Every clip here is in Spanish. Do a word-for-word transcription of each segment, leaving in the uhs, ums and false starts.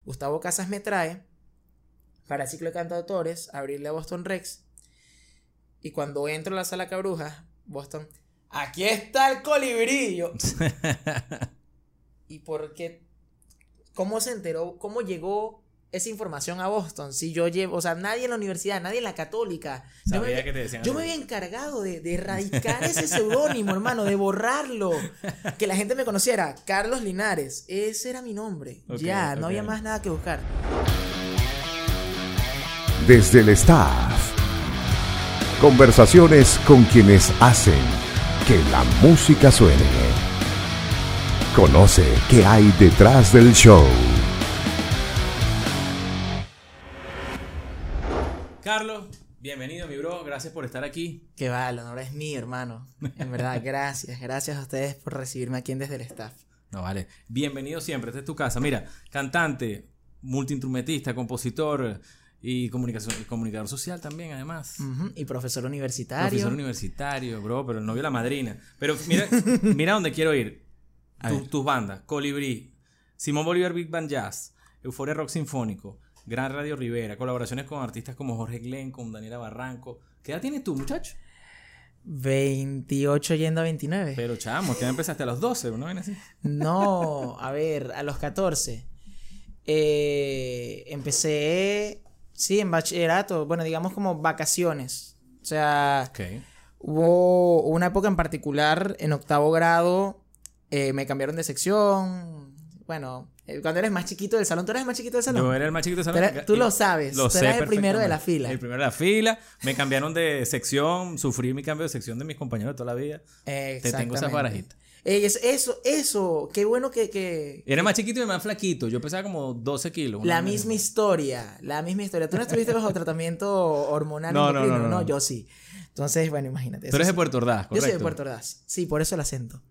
Gustavo Casas me trae para el ciclo de cantautores a abrirle a Boston Rex. Y cuando entro a la sala Cabrujas, Boston, aquí está el colibrillo. ¿Y por qué? ¿Cómo se enteró? ¿Cómo llegó esa información a Boston? Si yo llevo, o sea, nadie en la universidad, nadie en la católica. Yo, me, que te decían yo me había encargado de, de erradicar ese seudónimo, hermano, de borrarlo. Que la gente me conociera. Carlos Linares. Ese era mi nombre. Okay, ya, no okay. había más nada que buscar. Desde el staff. Conversaciones con quienes hacen que la música suene. Conoce qué hay detrás del show. Carlos, bienvenido mi bro, gracias por estar aquí. Que va, el honor es mío, hermano. En verdad, gracias, gracias a ustedes por recibirme aquí en Desde el Staff. No, vale, bienvenido siempre, esta es tu casa. Mira, cantante, multiinstrumentista, compositor y comunicación, comunicador social también, además. Uh-huh. Y profesor universitario. Profesor universitario, bro, pero el novio de la madrina. Pero mira, mira dónde quiero ir. Tu, tus bandas, Colibrí, Simón Bolívar Big Band Jazz, Euforia Rock Sinfónico, Gran Radio Rivera, colaboraciones con artistas como Jorge Glenn, con Daniela Barranco. ¿Qué edad tienes tú, muchacho? veintiocho yendo a veintinueve. Pero chamo, que empezaste a los doce, ¿no? Así? No, a ver, a los catorce. Eh, empecé, sí, en bachillerato, bueno, digamos como vacaciones. O sea, okay. Hubo una época en particular, en octavo grado, eh, me cambiaron de sección. Bueno, cuando eres más chiquito del salón, ¿tú eres el más chiquito del salón? Yo era el más chiquito del salón. Tú, eres, tú lo sabes, lo tú eres el primero de la fila. El primero de la fila, me cambiaron de sección, sufrí mi cambio de sección de mis compañeros de toda la vida. Te tengo esas barajitas. Eh, eso, eso, qué bueno que... que Era más chiquito y más flaquito, yo pesaba como doce kilos. La misma historia, la misma historia. ¿Tú no estuviste bajo tratamiento hormonal? No, no, no, no, no. Yo sí. Entonces, bueno, imagínate. Tú eres sí. de Puerto Ordaz, ¿correcto? Yo soy de Puerto Ordaz, sí, por eso el acento.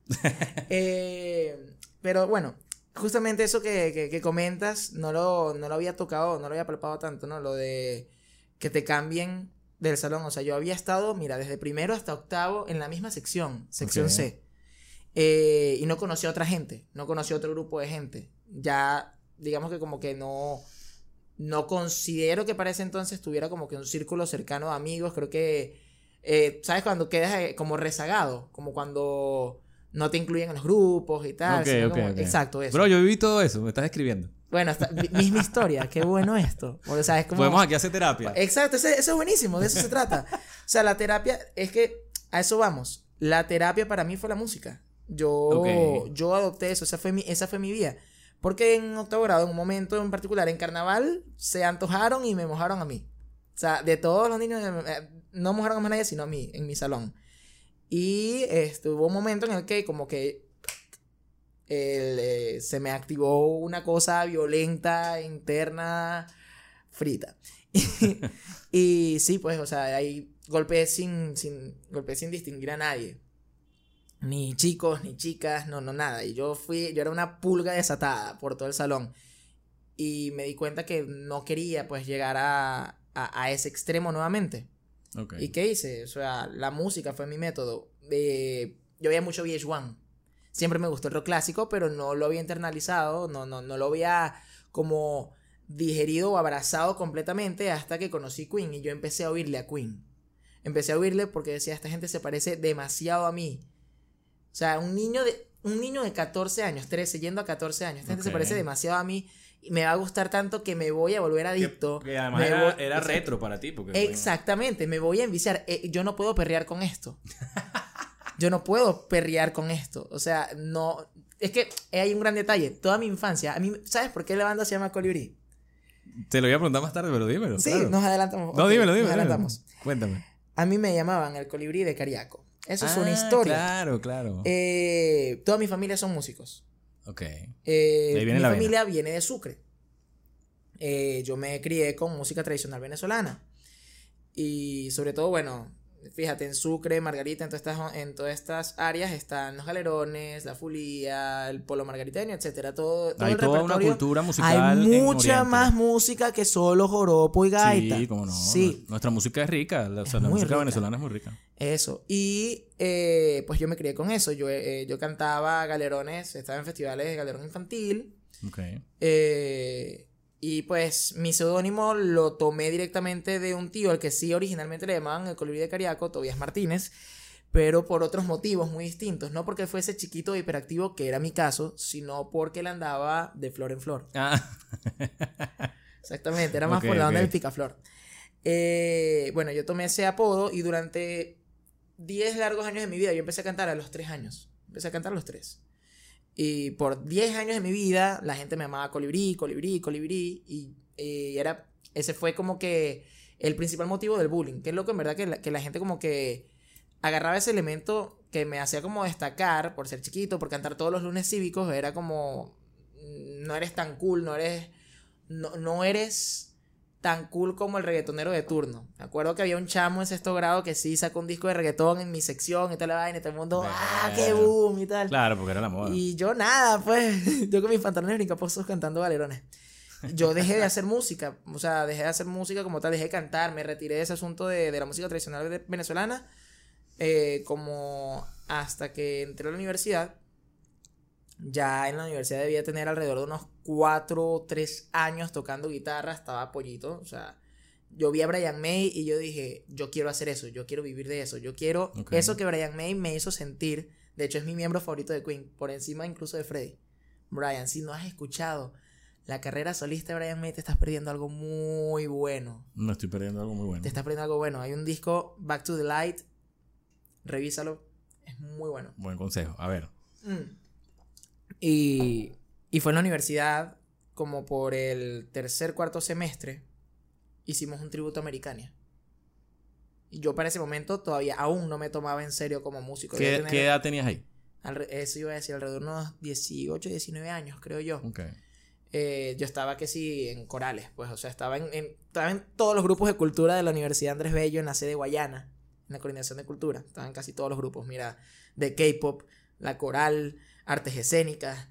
eh, pero bueno, justamente eso que, que, que comentas, no lo, no lo había tocado, no lo había palpado tanto, ¿no? Lo de que te cambien del salón. O sea, yo había estado, mira, desde primero hasta octavo en la misma sección, sección okay. C. Eh, y no conocí a otra gente, no conocí a otro grupo de gente. Ya, digamos que como que no, no considero que para ese entonces tuviera como que un círculo cercano de amigos. Creo que, eh, ¿sabes? Cuando quedas como rezagado, como cuando no te incluyen en los grupos y tal. Okay, okay, como, okay. Exacto, eso. Bro, yo viví todo eso, me estás escribiendo. Bueno, está, misma historia, qué bueno esto. O sea, es como, podemos aquí hacer terapia. Exacto, eso, eso es buenísimo, de eso se trata. O sea, la terapia, es que a eso vamos. La terapia para mí fue la música. Yo, okay. yo adopté eso, esa fue mi, esa fue mi vida. Porque en octavo grado, en un momento en particular, en carnaval, se antojaron y me mojaron a mí. O sea, de todos los niños, eh, no mojaron a más nadie, sino a mí, en mi salón. Y este, hubo un momento en el que como que el, eh, se me activó una cosa violenta, interna, frita. y, y sí, pues, o sea, ahí golpeé sin, sin, golpeé sin distinguir a nadie. Ni chicos, ni chicas, no, no, nada. Y yo fui, yo era una pulga desatada por todo el salón. Y me di cuenta que no quería, pues, llegar a, a, a ese extremo nuevamente. Okay. ¿Y qué hice? O sea, la música fue mi método. Eh, yo veía mucho V H uno. Siempre me gustó el rock clásico, pero no lo había internalizado, no, no, no lo había como digerido o abrazado completamente hasta que conocí Queen. Y yo empecé a oírle a Queen. Empecé a oírle porque decía, esta gente se parece demasiado a mí. O sea, un niño de un niño de catorce años, trece, yendo a catorce años. Esta okay. gente se parece demasiado a mí y me va a gustar tanto que me voy a volver adicto. Que, que además era, voy, era retro para ti. Porque exactamente, me voy a enviciar. Eh, yo no puedo perrear con esto. Yo no puedo perrear con esto. O sea, no... Es que hay un gran detalle. Toda mi infancia... A mí, ¿sabes por qué la banda se llama Colibrí? Te lo voy a preguntar más tarde, pero dímelo. Sí, claro. nos adelantamos. No, okay, dímelo, dímelo. Nos adelantamos. Dímelo. Cuéntame. A mí me llamaban el Colibrí de Cariaco. Eso ah, es una historia. Claro, claro. Eh, toda mi familia son músicos. Ok. Eh, Ahí viene mi la familia vena. viene de Sucre. Eh, yo me crié con música tradicional venezolana. Y sobre todo, bueno, fíjate, en Sucre, Margarita, en todas estas, en todas estas áreas están los galerones, la fulía, el polo margariteño, etcétera. Todo, todo hay el toda repertorio. Una cultura musical. Hay mucha en más música que solo joropo y gaita. Sí, cómo no. Sí. Nuestra música es rica. O sea, la música rica. venezolana es muy rica. Eso. Y eh, pues yo me crié con eso. Yo, eh, yo cantaba galerones, estaba en festivales de galerón infantil. Okay. Eh, Y pues mi seudónimo lo tomé directamente de un tío, al que sí originalmente le llamaban el Colibrí de Cariaco, Tobías Martínez, pero por otros motivos muy distintos. No porque fuese chiquito e hiperactivo, que era mi caso, sino porque él andaba de flor en flor. Ah. Exactamente, era más okay, por la onda okay. del picaflor. Eh, bueno, yo tomé ese apodo y durante diez largos años de mi vida, yo empecé a cantar a los tres años. Empecé a cantar a los tres. Y por diez años de mi vida, la gente me llamaba Colibrí, Colibrí, Colibrí. Y, y era, ese fue como que el principal motivo del bullying. Que es loco, en verdad, que la, que la gente como que agarraba ese elemento que me hacía como destacar por ser chiquito, por cantar todos los lunes cívicos. Era como, no eres tan cool, no eres, no, no eres tan cool como el reggaetonero de turno. Me acuerdo que había un chamo en sexto grado que sí sacó un disco de reggaetón en mi sección y toda la vaina, y todo el mundo, bueno, ¡ah, qué boom! Y tal. Claro, porque era la moda. Y yo nada, pues, yo con mis pantalones brincaposos cantando valerones. Yo dejé de hacer música, o sea, dejé de hacer música como tal, dejé de cantar, me retiré de ese asunto de, de la música tradicional venezolana, eh, como hasta que entré a la universidad. Ya en la universidad debía tener alrededor de unos cuatro o tres años tocando guitarra, estaba pollito, o sea, yo vi a Brian May y yo dije, yo quiero hacer eso, yo quiero vivir de eso, yo quiero okay. eso que Brian May me hizo sentir. De hecho es mi miembro favorito de Queen, por encima incluso de Freddie. Brian, si no has escuchado la carrera solista de Brian May, te estás perdiendo algo muy bueno. No estoy perdiendo algo muy bueno. Te estás perdiendo algo bueno. Hay un disco, Back to the Light, revísalo, es muy bueno. Buen consejo, a ver. Mm. Y, y fue en la universidad, como por el tercer, cuarto semestre, hicimos un tributo a Americania. Y yo para ese momento todavía aún no me tomaba en serio como músico. ¿Qué, tener, ¿qué edad tenías ahí? Al, eso iba a decir, alrededor de unos dieciocho, diecinueve años, creo yo. Okay. Eh, yo estaba que sí en corales, pues, o sea, estaba en, en, estaba en todos los grupos de cultura de la Universidad Andrés Bello, en la sede Guayana, en la coordinación de cultura. Estaban casi todos los grupos, mira, de K-pop, la coral, artes escénicas,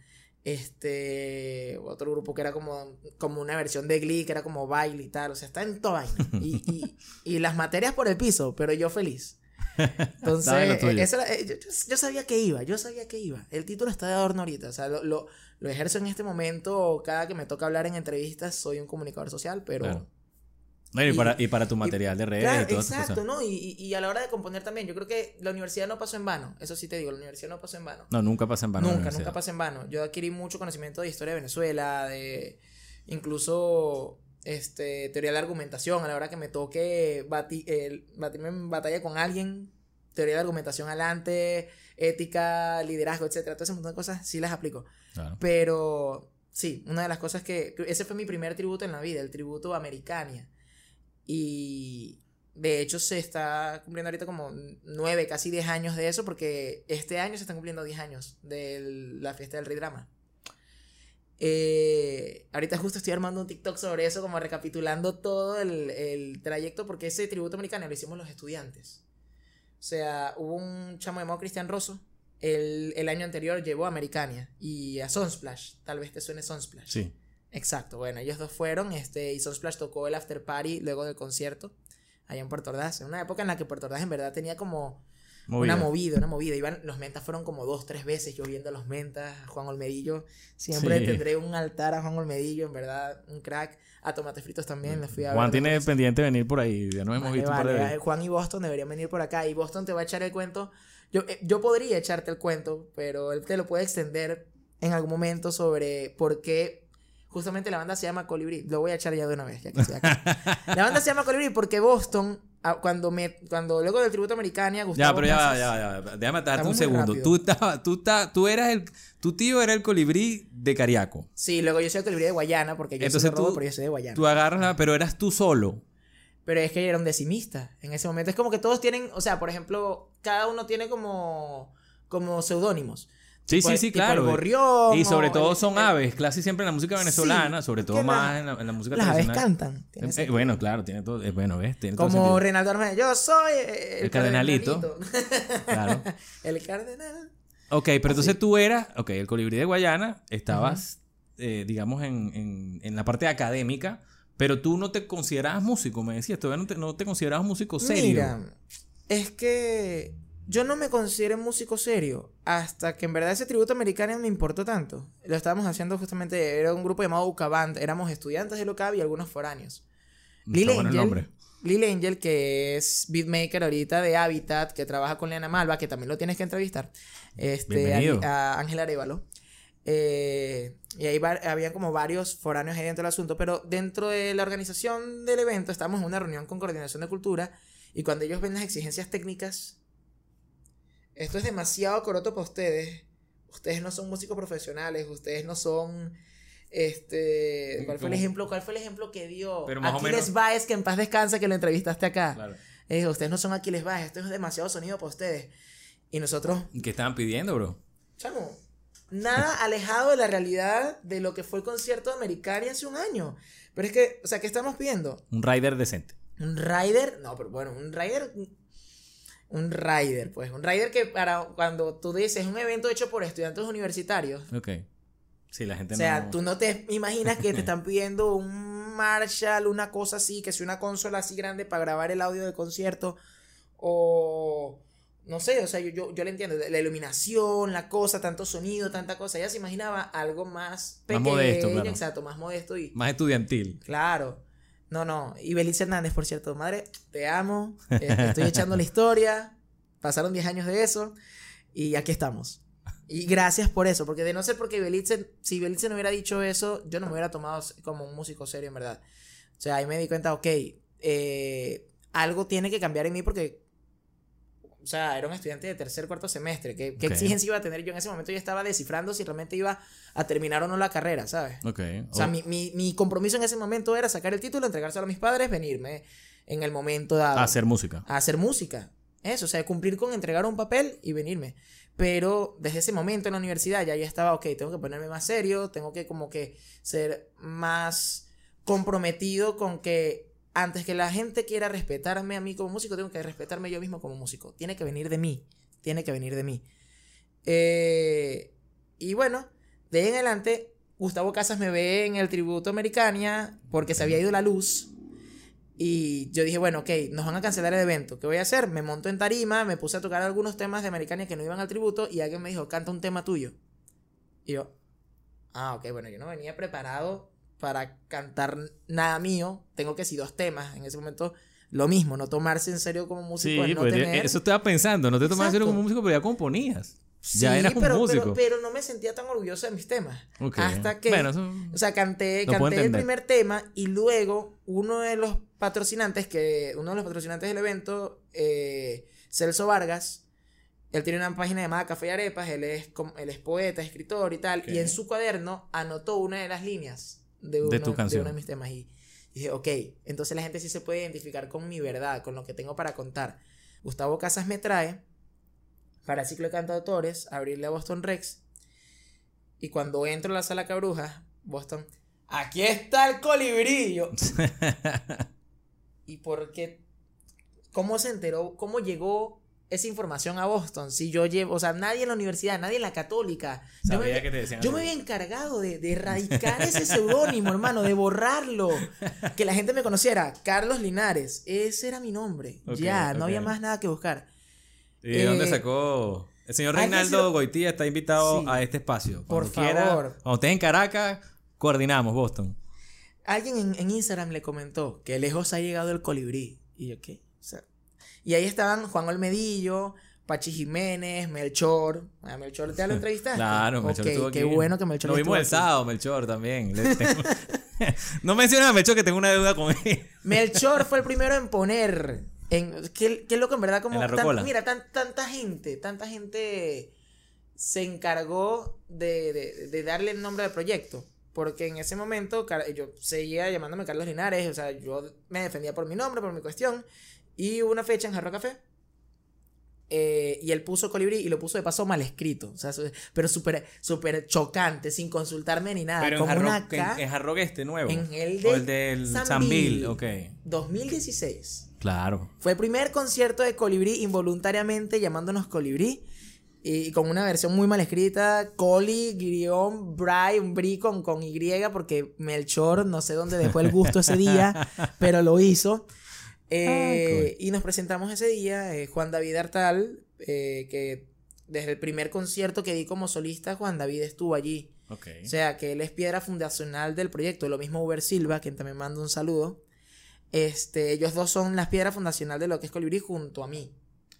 este otro grupo que era como, como una versión de Glee, que era como baile y tal, o sea, está en toda vaina y, y, y las materias por el piso, pero yo feliz. Entonces eso era, yo, yo sabía que iba, yo sabía que iba, el título está de adorno ahorita, o sea, lo, lo, lo ejerzo en este momento, cada que me toca hablar en entrevistas soy un comunicador social, pero claro. Bueno, y, y, para, y para tu material y, de redes claro, y todo eso. Exacto, ¿no? Y, y a la hora de componer también, yo creo que la universidad no pasó en vano. Eso sí te digo, la universidad no pasó en vano. No, nunca pasa en vano. Nunca, nunca pasa en vano. Yo adquirí mucho conocimiento de historia de Venezuela, de incluso este, teoría de la argumentación. A la hora que me toque bati, eh, batirme en batalla con alguien, teoría de argumentación adelante, ética, liderazgo, etcétera. Todo ese montón de cosas sí las aplico. Claro. Pero sí, una de las cosas que... Ese fue mi primer tributo en la vida, el tributo a Americania. Y de hecho se está cumpliendo ahorita como nueve, casi diez años de eso, porque este año se están cumpliendo diez años de la fiesta del Rey Drama. Eh, ahorita justo estoy armando un TikTok sobre eso, como recapitulando todo el, el trayecto, porque ese tributo americano lo hicimos los estudiantes. O sea, hubo un chamo llamado Cristian Rosso, el, el año anterior llevó a Americania y a Sunsplash, tal vez te suene Sunsplash. Sí. Exacto, bueno, ellos dos fueron, este, y Sunsplash tocó el after party luego del concierto allá en Puerto Ordaz, en una época en la que Puerto Ordaz en verdad tenía como movida. una movida, una movida, iban, los mentas fueron como dos, tres veces, yo viendo a los mentas, a Juan Olmedillo, siempre sí. tendré un altar a Juan Olmedillo, en verdad, un crack, a Tomates Fritos también, les fui a Juan ver. tiene pendiente venir por ahí, ya no hemos vale, visto vale, por ahí. Juan y Boston deberían venir por acá, y Boston te va a echar el cuento, yo, yo podría echarte el cuento, pero él te lo puede extender en algún momento sobre por qué justamente la banda se llama Colibrí. Lo voy a echar ya de una vez, ya que estoy acá. La banda se llama Colibrí porque Boston, cuando me cuando luego del tributo a Americania, Gustavo Ya, pero ya, Casas, ya, ya, ya. Déjame darte un segundo. Tú, estaba, tú, estaba, tú eras el... Tu tío era el Colibrí de Cariaco. Sí, luego yo soy el Colibrí de Guayana, porque yo Entonces soy tú, robo, pero yo soy de Guayana. Tú agarras la... Pero eras tú solo. Pero es que yo era un decimista en ese momento. Es como que todos tienen... O sea, por ejemplo, cada uno tiene como... Como seudónimos. Sí, tipo, sí, sí, claro. El gorrión, y sobre todo el, son el, aves, casi siempre en la música venezolana, sí, sobre todo más la, en, la, en la música las tradicional. Las aves cantan. Eh, bueno, claro, tiene todo, eh, bueno, ves, tiene como todo Reinaldo Armenia, yo soy el, el cardenalito. cardenalito. Claro. El cardenal. Ok, pero Así. entonces tú eras, ok, el Colibrí de Guayana, estabas, uh-huh. eh, digamos, en, en, en la parte académica, pero tú no te considerabas músico, me decías, todavía no te, no te considerabas músico serio. Mira, es que yo no me consideré músico serio hasta que en verdad ese tributo americano me importó tanto. Lo estábamos haciendo justamente, era un grupo llamado U C A Band, éramos estudiantes del U C A B y algunos foráneos. Lil Angel, Lil Angel, que es beatmaker ahorita de Habitat, que trabaja con Leana Malva, que también lo tienes que entrevistar. Este, a, a Ángel Arévalo. Eh, y ahí va, había como varios foráneos ahí dentro del asunto, pero dentro de la organización del evento estábamos en una reunión con Coordinación de Cultura y cuando ellos ven las exigencias técnicas, esto es demasiado coroto para ustedes. Ustedes no son músicos profesionales, ustedes no son... Este, ¿cuál fue el ejemplo? ¿Cuál fue el ejemplo que dio Aquiles Báez, que en paz descansa, que lo entrevistaste acá? Claro. Eh, ustedes no son Aquiles Báez, esto es demasiado sonido para ustedes. Y nosotros... ¿Qué estaban pidiendo, bro? Chamo, nada alejado de la realidad de lo que fue el concierto de Americania hace un año. Pero es que, o sea, ¿qué estamos pidiendo? Un rider decente. Un rider, no, pero bueno, un rider... Un rider, pues, un rider que para cuando tú dices un evento hecho por estudiantes universitarios. Ok. Sí, la gente no... O sea, no... tú no te imaginas que te están pidiendo un Marshall, una cosa así, que sea una consola así grande para grabar el audio del concierto. O... No sé, o sea, yo, yo, yo le entiendo. La iluminación, la cosa, tanto sonido, tanta cosa. Ella se imaginaba algo más pequeño. Más modesto, claro. Exacto, más modesto y... Más estudiantil. Claro. No, no. Y Belitz Hernández, por cierto. Madre, te amo. Eh, te estoy echando la historia. Pasaron diez años de eso. Y aquí estamos. Y gracias por eso. Porque de no ser porque Belitz... Si Belitz no hubiera dicho eso, yo no me hubiera tomado como un músico serio, en verdad. O sea, ahí me di cuenta, ok, eh, algo tiene que cambiar en mí porque... O sea, era un estudiante de tercer, cuarto semestre. ¿Qué, qué okay. exigencia iba a tener yo en ese momento? Yo estaba descifrando si realmente iba a terminar o no la carrera, ¿sabes? Okay. O sea, oh. mi, mi, mi compromiso en ese momento era sacar el título, entregárselo a mis padres, venirme en el momento dado. A hacer música. A hacer música. Eso, o sea, cumplir con entregar un papel y venirme. Pero desde ese momento en la universidad ya yo estaba, ok, tengo que ponerme más serio, tengo que como que ser más comprometido con que... Antes que la gente quiera respetarme a mí como músico, tengo que respetarme yo mismo como músico. Tiene que venir de mí. Tiene que venir de mí. Eh, y bueno, de ahí en adelante, Gustavo Casas me ve en el tributo Americania porque se había ido la luz. Y yo dije, bueno, ok, nos van a cancelar el evento. ¿Qué voy a hacer? Me monto en tarima, me puse a tocar algunos temas de Americania que no iban al tributo y alguien me dijo, canta un tema tuyo. Y yo, ah, ok, bueno, yo no venía preparado para cantar nada mío. Tengo que decir dos temas. En ese momento, lo mismo, no tomarse en serio como músico. Sí, no pues tener... eso estaba pensando, no te tomabas en serio como músico, pero ya componías. Sí, ya eras un pero, músico. Pero, pero no me sentía tan orgulloso de mis temas. Okay. Hasta que, bueno, eso o sea, canté, canté el primer tema y luego uno de los patrocinantes, que uno de los patrocinantes del evento, eh, Celso Vargas, él tiene una página llamada Café y Arepas, él es, él es poeta, escritor y tal, okay. Y en su cuaderno anotó una de las líneas de, uno, de tu canción, de uno de mis temas y, y dije, ok, entonces la gente sí se puede identificar con mi verdad, con lo que tengo para contar. Gustavo Casas me trae para el ciclo de cantautores, abrirle a Boston Rex, y cuando entro a la sala Cabrujas, Boston, aquí está el colibrillo. ¿Y por qué? ¿Cómo se enteró? ¿Cómo llegó esa información a Boston? Si yo llevo, o sea, nadie en la universidad, nadie en la católica. Yo, me, que te decían yo me había encargado de, de erradicar ese seudónimo, hermano, de borrarlo. Que la gente me conociera. Carlos Linares. Ese era mi nombre. Okay, ya, okay. No había más nada que buscar. ¿Y de eh, dónde sacó? El señor Reinaldo lo... Goitía está invitado sí, a este espacio. Cuando por favor. Quiera, cuando estés en Caracas, coordinamos Boston. Alguien en, en Instagram le comentó que lejos ha llegado el colibrí. Y yo, ¿qué? O sea, y ahí estaban Juan Olmedillo, Pachi Jiménez, Melchor. ¿A Melchor te lo entrevistaste? Claro, Melchor okay, estuvo qué aquí. Qué bueno que Melchor Lo vimos el aquí. sábado, Melchor también. Tengo... no mencionas a Melchor, que tengo una deuda con él. Melchor fue el primero en poner... En, ¿qué, qué es lo que en verdad como... En la tan, mira, tan, tanta gente, tanta gente se encargó de, de, de darle el nombre al proyecto. Porque en ese momento yo seguía llamándome Carlos Linares. O sea, yo me defendía por mi nombre, por mi cuestión. Y hubo una fecha en Jarro Café. Eh, y él puso colibrí y lo puso de paso mal escrito. O sea, pero súper súper chocante, sin consultarme ni nada. Pero como en, una Jarro, K, en, en Jarro este nuevo. En el de o el del Sambil, ok. dos mil dieciséis. Claro. Fue el primer concierto de Colibrí involuntariamente llamándonos Colibrí. Y con una versión muy mal escrita, Coli, guión, Bry, un Bri con, con Y, porque Melchor no sé dónde dejó el gusto ese día, pero lo hizo. Eh, ah, cool. Y nos presentamos ese día, eh, Juan David Artal, eh, que desde el primer concierto que di como solista, Juan David estuvo allí. Okay. O sea, que él es piedra fundacional del proyecto. Lo mismo Uber Silva, quien también manda un saludo. Este, ellos dos son las piedras fundacionales de lo que es Colibrí junto a mí.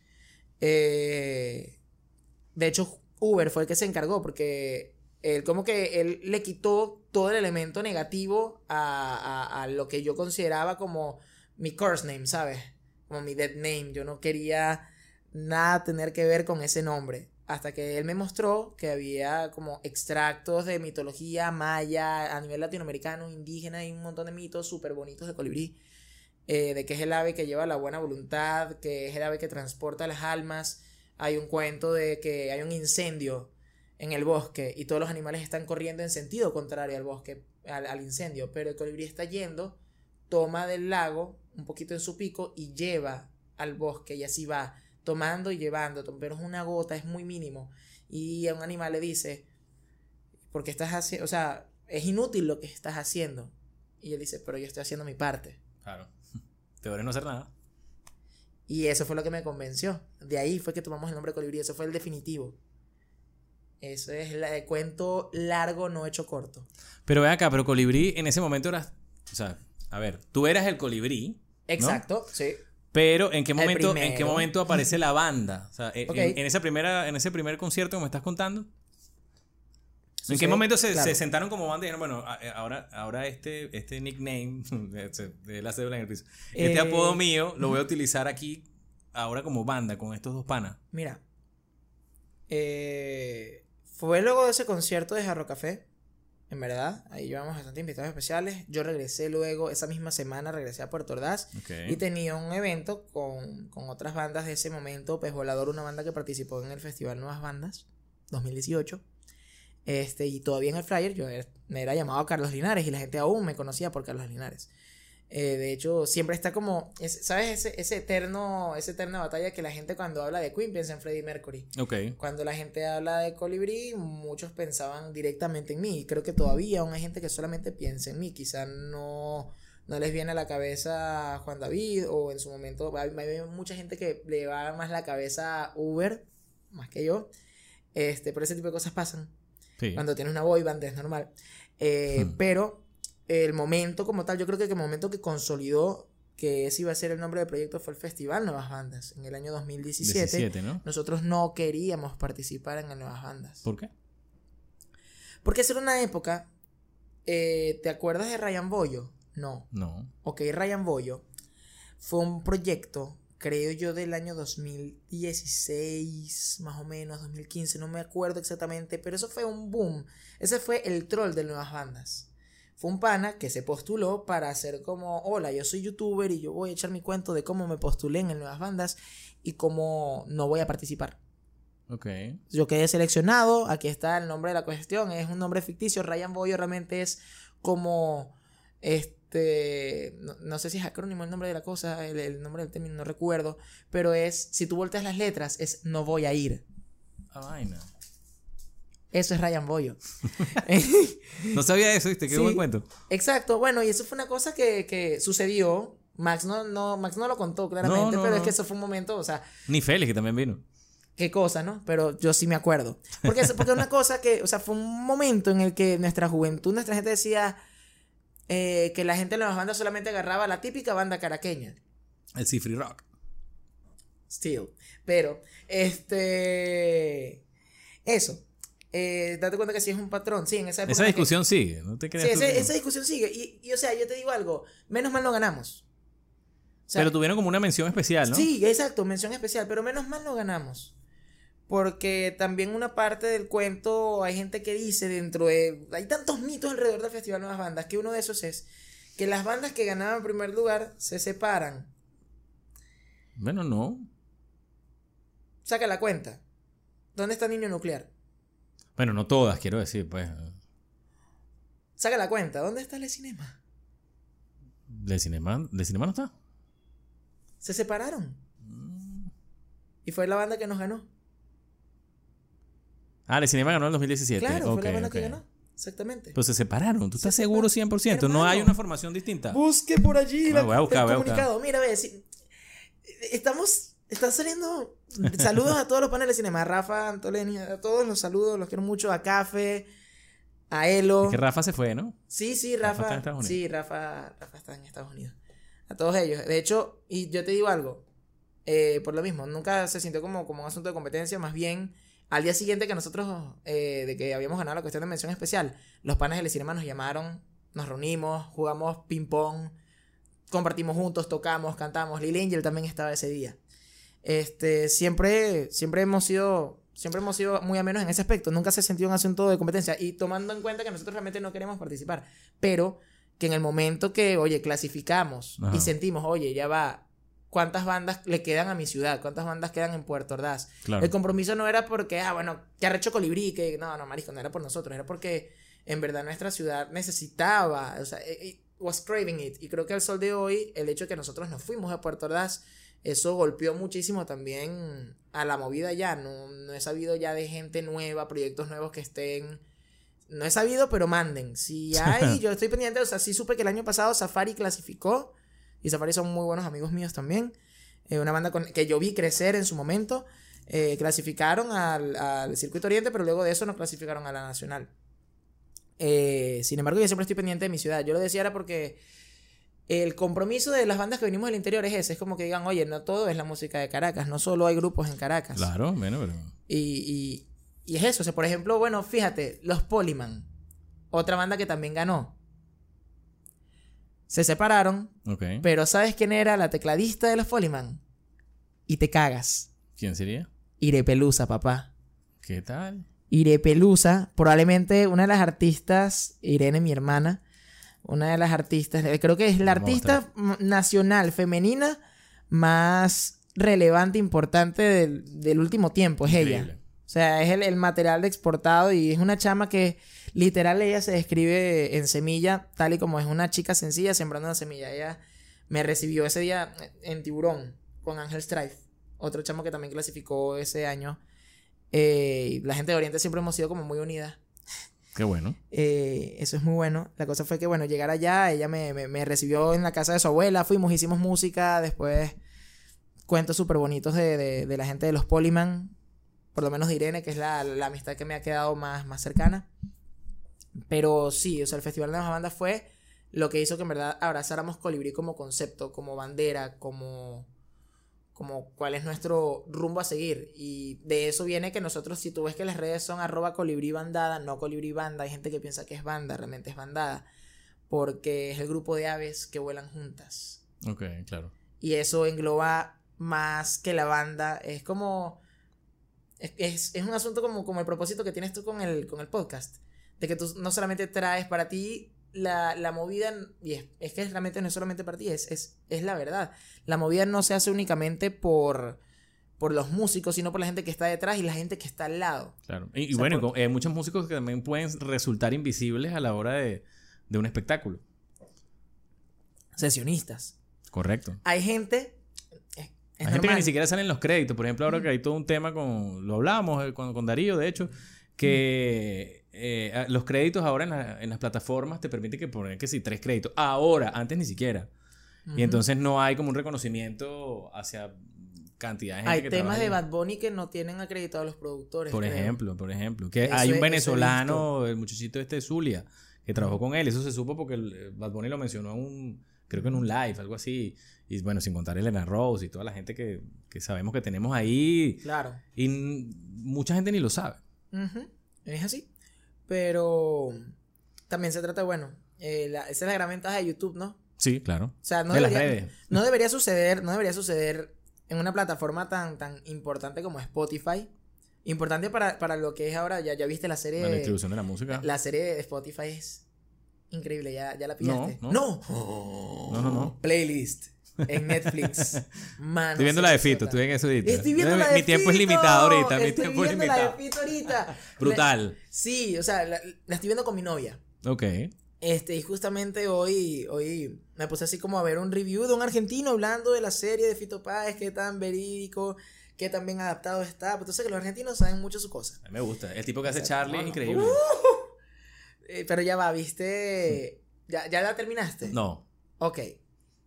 Eh, de hecho, Uber fue el que se encargó porque él como que él le quitó todo el elemento negativo a, a, a lo que yo consideraba como mi curse name, ¿sabes? Como mi dead name. Yo no quería nada tener que ver con ese nombre. Hasta que él me mostró que había como extractos de mitología maya a nivel latinoamericano, indígena, y un montón de mitos súper bonitos de colibrí. Eh, de que es el ave que lleva la buena voluntad, que es el ave que transporta las almas. Hay un cuento de que hay un incendio en el bosque y todos los animales están corriendo en sentido contrario al bosque, al, al incendio, pero el colibrí está yendo, toma del lago un poquito en su pico y lleva al bosque, y así va, tomando y llevando, pero es una gota, es muy mínimo, y a un animal le dice, ¿por qué estás haciendo? O sea, es inútil lo que estás haciendo, y él dice, pero yo estoy haciendo mi parte. Claro. Te voy a no hacer nada. Y eso fue lo que me convenció. De ahí fue que tomamos el nombre Colibrí. Eso fue el definitivo. Eso es el cuento largo, no hecho corto. Pero ve acá, pero Colibrí en ese momento eras... O sea, a ver, tú eras el Colibrí, ¿no? Exacto, sí. Pero ¿en qué momento, ¿en qué momento aparece la banda? O sea, Okay. en, en, esa primera, en ese primer concierto que me estás contando, ¿en Sucede, qué momento se, claro. se sentaron como banda y dijeron, bueno, ahora, ahora este, este nickname de la cédula en el piso, este Eh, apodo mío lo voy a utilizar aquí ahora como banda con estos dos panas? Mira, eh, fue luego de ese concierto de Jarro Café, en verdad, ahí llevamos bastantes invitados especiales. Yo regresé luego, esa misma semana regresé a Puerto Ordaz, Okay. y tenía un evento con, con otras bandas de ese momento. Pez Volador, una banda que participó en el Festival Nuevas Bandas dos mil dieciocho. Este, y todavía en el flyer yo era, me era llamado Carlos Linares, y la gente aún me conocía por Carlos Linares. Eh, de hecho, siempre está como, es, ¿sabes? Ese, ese eterno, esa eterna batalla que la gente cuando habla de Queen piensa en Freddie Mercury. Okay. Cuando la gente habla de Colibrí, muchos pensaban directamente en mí. Y creo que todavía aún hay gente que solamente piensa en mí. Quizá no, no les viene a la cabeza Juan David, o en su momento hay, hay mucha gente que le va más la cabeza a Uber, más que yo. Este, pero ese tipo de cosas pasan. Sí. Cuando tienes una boy band es normal. Eh, hmm. Pero el momento como tal, yo creo que el momento que consolidó que ese iba a ser el nombre del proyecto fue el Festival Nuevas Bandas en el año dos mil diecisiete. diecisiete, ¿no? Nosotros no queríamos participar en el Nuevas Bandas. ¿Por qué? Porque esa era una época. Eh, ¿Te acuerdas de Ryan Bollo? No. No. Ok, Ryan Bollo fue un proyecto, creo yo, del año dos mil dieciséis, más o menos, dos mil quince, no me acuerdo exactamente, pero eso fue un boom. Ese fue el troll de Nuevas Bandas. Fue un pana que se postuló para hacer como, hola, yo soy youtuber y yo voy a echar mi cuento de cómo me postulé en el Nuevas Bandas y cómo no voy a participar. Ok. Yo quedé seleccionado, aquí está el nombre de la cuestión, es un nombre ficticio. Ryan Bollo realmente es como, este, no, no sé si es acrónimo el nombre de la cosa, el, el nombre del término, no recuerdo, pero es, si tú volteas las letras, es no voy a ir. Ah, vaina. Eso es Ryan Bollo. No sabía eso, ¿viste? Qué Sí, buen cuento. Exacto, bueno, y eso fue una cosa que, que sucedió. Max no, no, Max no lo contó claramente, No, no, pero no. es que eso fue un momento, o sea, Ni Félix, que también vino. qué cosa, ¿no? Pero yo sí me acuerdo. Porque es porque una cosa que, o sea, fue un momento en el que nuestra juventud, nuestra gente decía eh, que la gente en las bandas solamente agarraba la típica banda caraqueña. El Cifri Rock. Still. Pero, este... Eso. Eh, date cuenta que sí es un patrón. Sí, en esa época. Esa discusión que... sigue, no te creas. Sí, tú ese, que... esa discusión sigue. Y, y, o sea, yo te digo algo. Menos mal no ganamos. O sea, pero tuvieron como una mención especial, ¿no? Sí, exacto, mención especial. Pero menos mal no ganamos. Porque también una parte del cuento, hay gente que dice dentro de... Hay tantos mitos alrededor del Festival Nuevas Bandas, que uno de esos es que las bandas que ganaban primer lugar se separan. Bueno, no. Saca la cuenta. ¿Dónde está Niño Nuclear? Bueno, no todas, quiero decir, pues. Saca la cuenta. ¿Dónde está el Cinema? ¿De Cinema, ¿De Cinema no está? Se separaron. Mm. Y fue la banda que nos ganó. Ah, el Cinema ganó en el dos mil diecisiete. Claro, fue okay, la banda okay. que ganó. Exactamente. Pues se separaron. ¿Tú estás se seguro separaron. cien por ciento? Hermano, no hay una formación distinta. Busque por allí Bueno, la, voy a buscar, el voy a comunicado. buscar. Mira, ve, si, estamos... Están saliendo Saludos a todos los paneles de cinema. A Rafa, Antoleni, a todos los saludos, los quiero mucho. A Cafe, a Elo. Es que Rafa se fue, ¿no? Sí, sí, Rafa. Rafa está en Estados Unidos. Sí, Rafa, Rafa está en Estados Unidos. A todos ellos. De hecho, y yo te digo algo. Eh, por lo mismo, nunca se sintió como, como un asunto de competencia. Más bien, al día siguiente que nosotros, eh, de que habíamos ganado la cuestión de mención especial, los panes del cinema nos llamaron, nos reunimos, jugamos ping-pong, compartimos juntos, tocamos, cantamos. Lil Angel también estaba ese día. Este, siempre, siempre hemos sido, siempre hemos sido muy amenos en ese aspecto. Nunca se sentido un asunto de competencia. Y tomando en cuenta que nosotros realmente no queremos participar, pero que en el momento que, oye, clasificamos Ajá. y sentimos, oye, ya va, ¿cuántas bandas le quedan a mi ciudad? ¿Cuántas bandas quedan en Puerto Ordaz? Claro. El compromiso no era porque, ah, bueno, que arrecho Colibrí, que no, no, marisco, no era por nosotros, era porque en verdad nuestra ciudad necesitaba, o sea, it was craving it. Y creo que al sol de hoy, el hecho de que nosotros nos fuimos a Puerto Ordaz, eso golpeó muchísimo también a la movida ya. No, no he sabido ya de gente nueva, proyectos nuevos que estén. No he sabido, pero manden. Si hay, yo estoy pendiente. O sea, sí supe que el año pasado Safari clasificó. Y Safari son muy buenos amigos míos también. Eh, una banda con, que yo vi crecer en su momento. Eh, clasificaron al, al Circuito Oriente, pero luego de eso no clasificaron a la Nacional. Eh, sin embargo, yo siempre estoy pendiente de mi ciudad. Yo lo decía era porque el compromiso de las bandas que venimos del interior es ese. Es como que digan, oye, no todo es la música de Caracas. No solo hay grupos en Caracas. Claro, bueno, pero... Y, y, y es eso. O sea, por ejemplo, bueno, fíjate, los Polyman. Otra banda que también ganó. Se separaron. Okay. Pero ¿sabes quién era la tecladista de los Polyman? Y te cagas. ¿Quién sería? Ire Pelusa, papá. ¿Qué tal? Ire Pelusa, probablemente una de las artistas, Irene, mi hermana, una de las artistas, creo que es la artista nacional femenina más relevante, importante del, del último tiempo, es Increíble. Ella. O sea, es el, el material de exportado y es una chama que literal ella se describe en semilla, tal y como es una chica sencilla sembrando una semilla. Ella me recibió ese día en Tiburón con Ángel Strife, otro chamo que también clasificó ese año. Eh, la gente de Oriente siempre hemos sido como muy unida. Qué bueno. Eh, eso es muy bueno. La cosa fue que, bueno, llegar allá, ella me, me, me recibió en la casa de su abuela, fuimos, hicimos música, después cuentos súper bonitos de, de, de la gente de los Polyman, por lo menos de Irene, que es la, la amistad que me ha quedado más, más cercana. Pero sí, o sea, el Festival de las Bandas fue lo que hizo que en verdad abrazáramos Colibrí como concepto, como bandera, como... como cuál es nuestro rumbo a seguir. Y de eso viene que nosotros, si tú ves que las redes son arroba colibrí bandada, no colibrí banda, hay gente que piensa que es banda, realmente es bandada, porque es el grupo de aves que vuelan juntas. Ok, claro. Y eso engloba más que la banda, es como... Es, es, es un asunto como, como el propósito que tienes tú con el, con el podcast, de que tú no solamente traes para ti La, la movida, y es, es que realmente no es solamente para ti, es, es, es la verdad. La movida no se hace únicamente por, por los músicos, sino por la gente que está detrás y la gente que está al lado. Claro. Y, y o sea, bueno, por... hay muchos músicos que también pueden resultar invisibles a la hora de, de un espectáculo. Sesionistas. Correcto. Hay gente... Es, es hay gente que ni siquiera salen en los créditos. Por ejemplo, ahora mm. que hay todo un tema con... Lo hablábamos con, con Darío, de hecho, que... Mm. Eh, los créditos ahora en, la, en las plataformas te permiten que poner que sí, tres créditos. Ahora, antes ni siquiera. Uh-huh. Y entonces no hay como un reconocimiento hacia cantidad de gente hay que temas trabaja. de Bad Bunny que no tienen acreditados los productores. Por creo. ejemplo, por ejemplo. Que eso hay un es, venezolano, el muchachito este de Zulia, que trabajó uh-huh. con él. Eso se supo porque el Bad Bunny lo mencionó en un, creo que en un live, algo así. Y bueno, sin contar Elena Rose y toda la gente que, que sabemos que tenemos ahí. Claro. Y n- mucha gente ni lo sabe. Uh-huh. Es así. Pero también se trata, bueno, eh, la, esa es la gran ventaja de YouTube, ¿no? Sí, claro. O sea, no de debería, las redes. No debería suceder, no debería suceder en una plataforma tan, tan importante como Spotify. Importante para, para lo que es ahora, ya, ya viste la serie... La distribución de la música. La, la serie de Spotify es increíble, ya, ya la pillaste. No, no. ¡No! Oh. No, no, no. Playlist. En Netflix. Mano, estoy viendo la de Fito, estoy en eso ahorita. Estoy viendo mi, la de mi tiempo Fito. es limitado ahorita. Mi Estoy tiempo es viendo limitado. la de Fito ahorita. Brutal. La, sí, o sea, la, la estoy viendo con mi novia. Ok. Este, y justamente hoy, hoy me puse así como a ver un review de un argentino hablando de la serie de Fito Páez, qué tan verídico, qué tan bien adaptado está. Pues entonces que los argentinos saben mucho su cosa. A mí me gusta. El tipo que hace o sea, Charlie no, es no. increíble. Uh, eh, pero ya va, ¿viste? ¿Ya, ya la terminaste? No. Ok.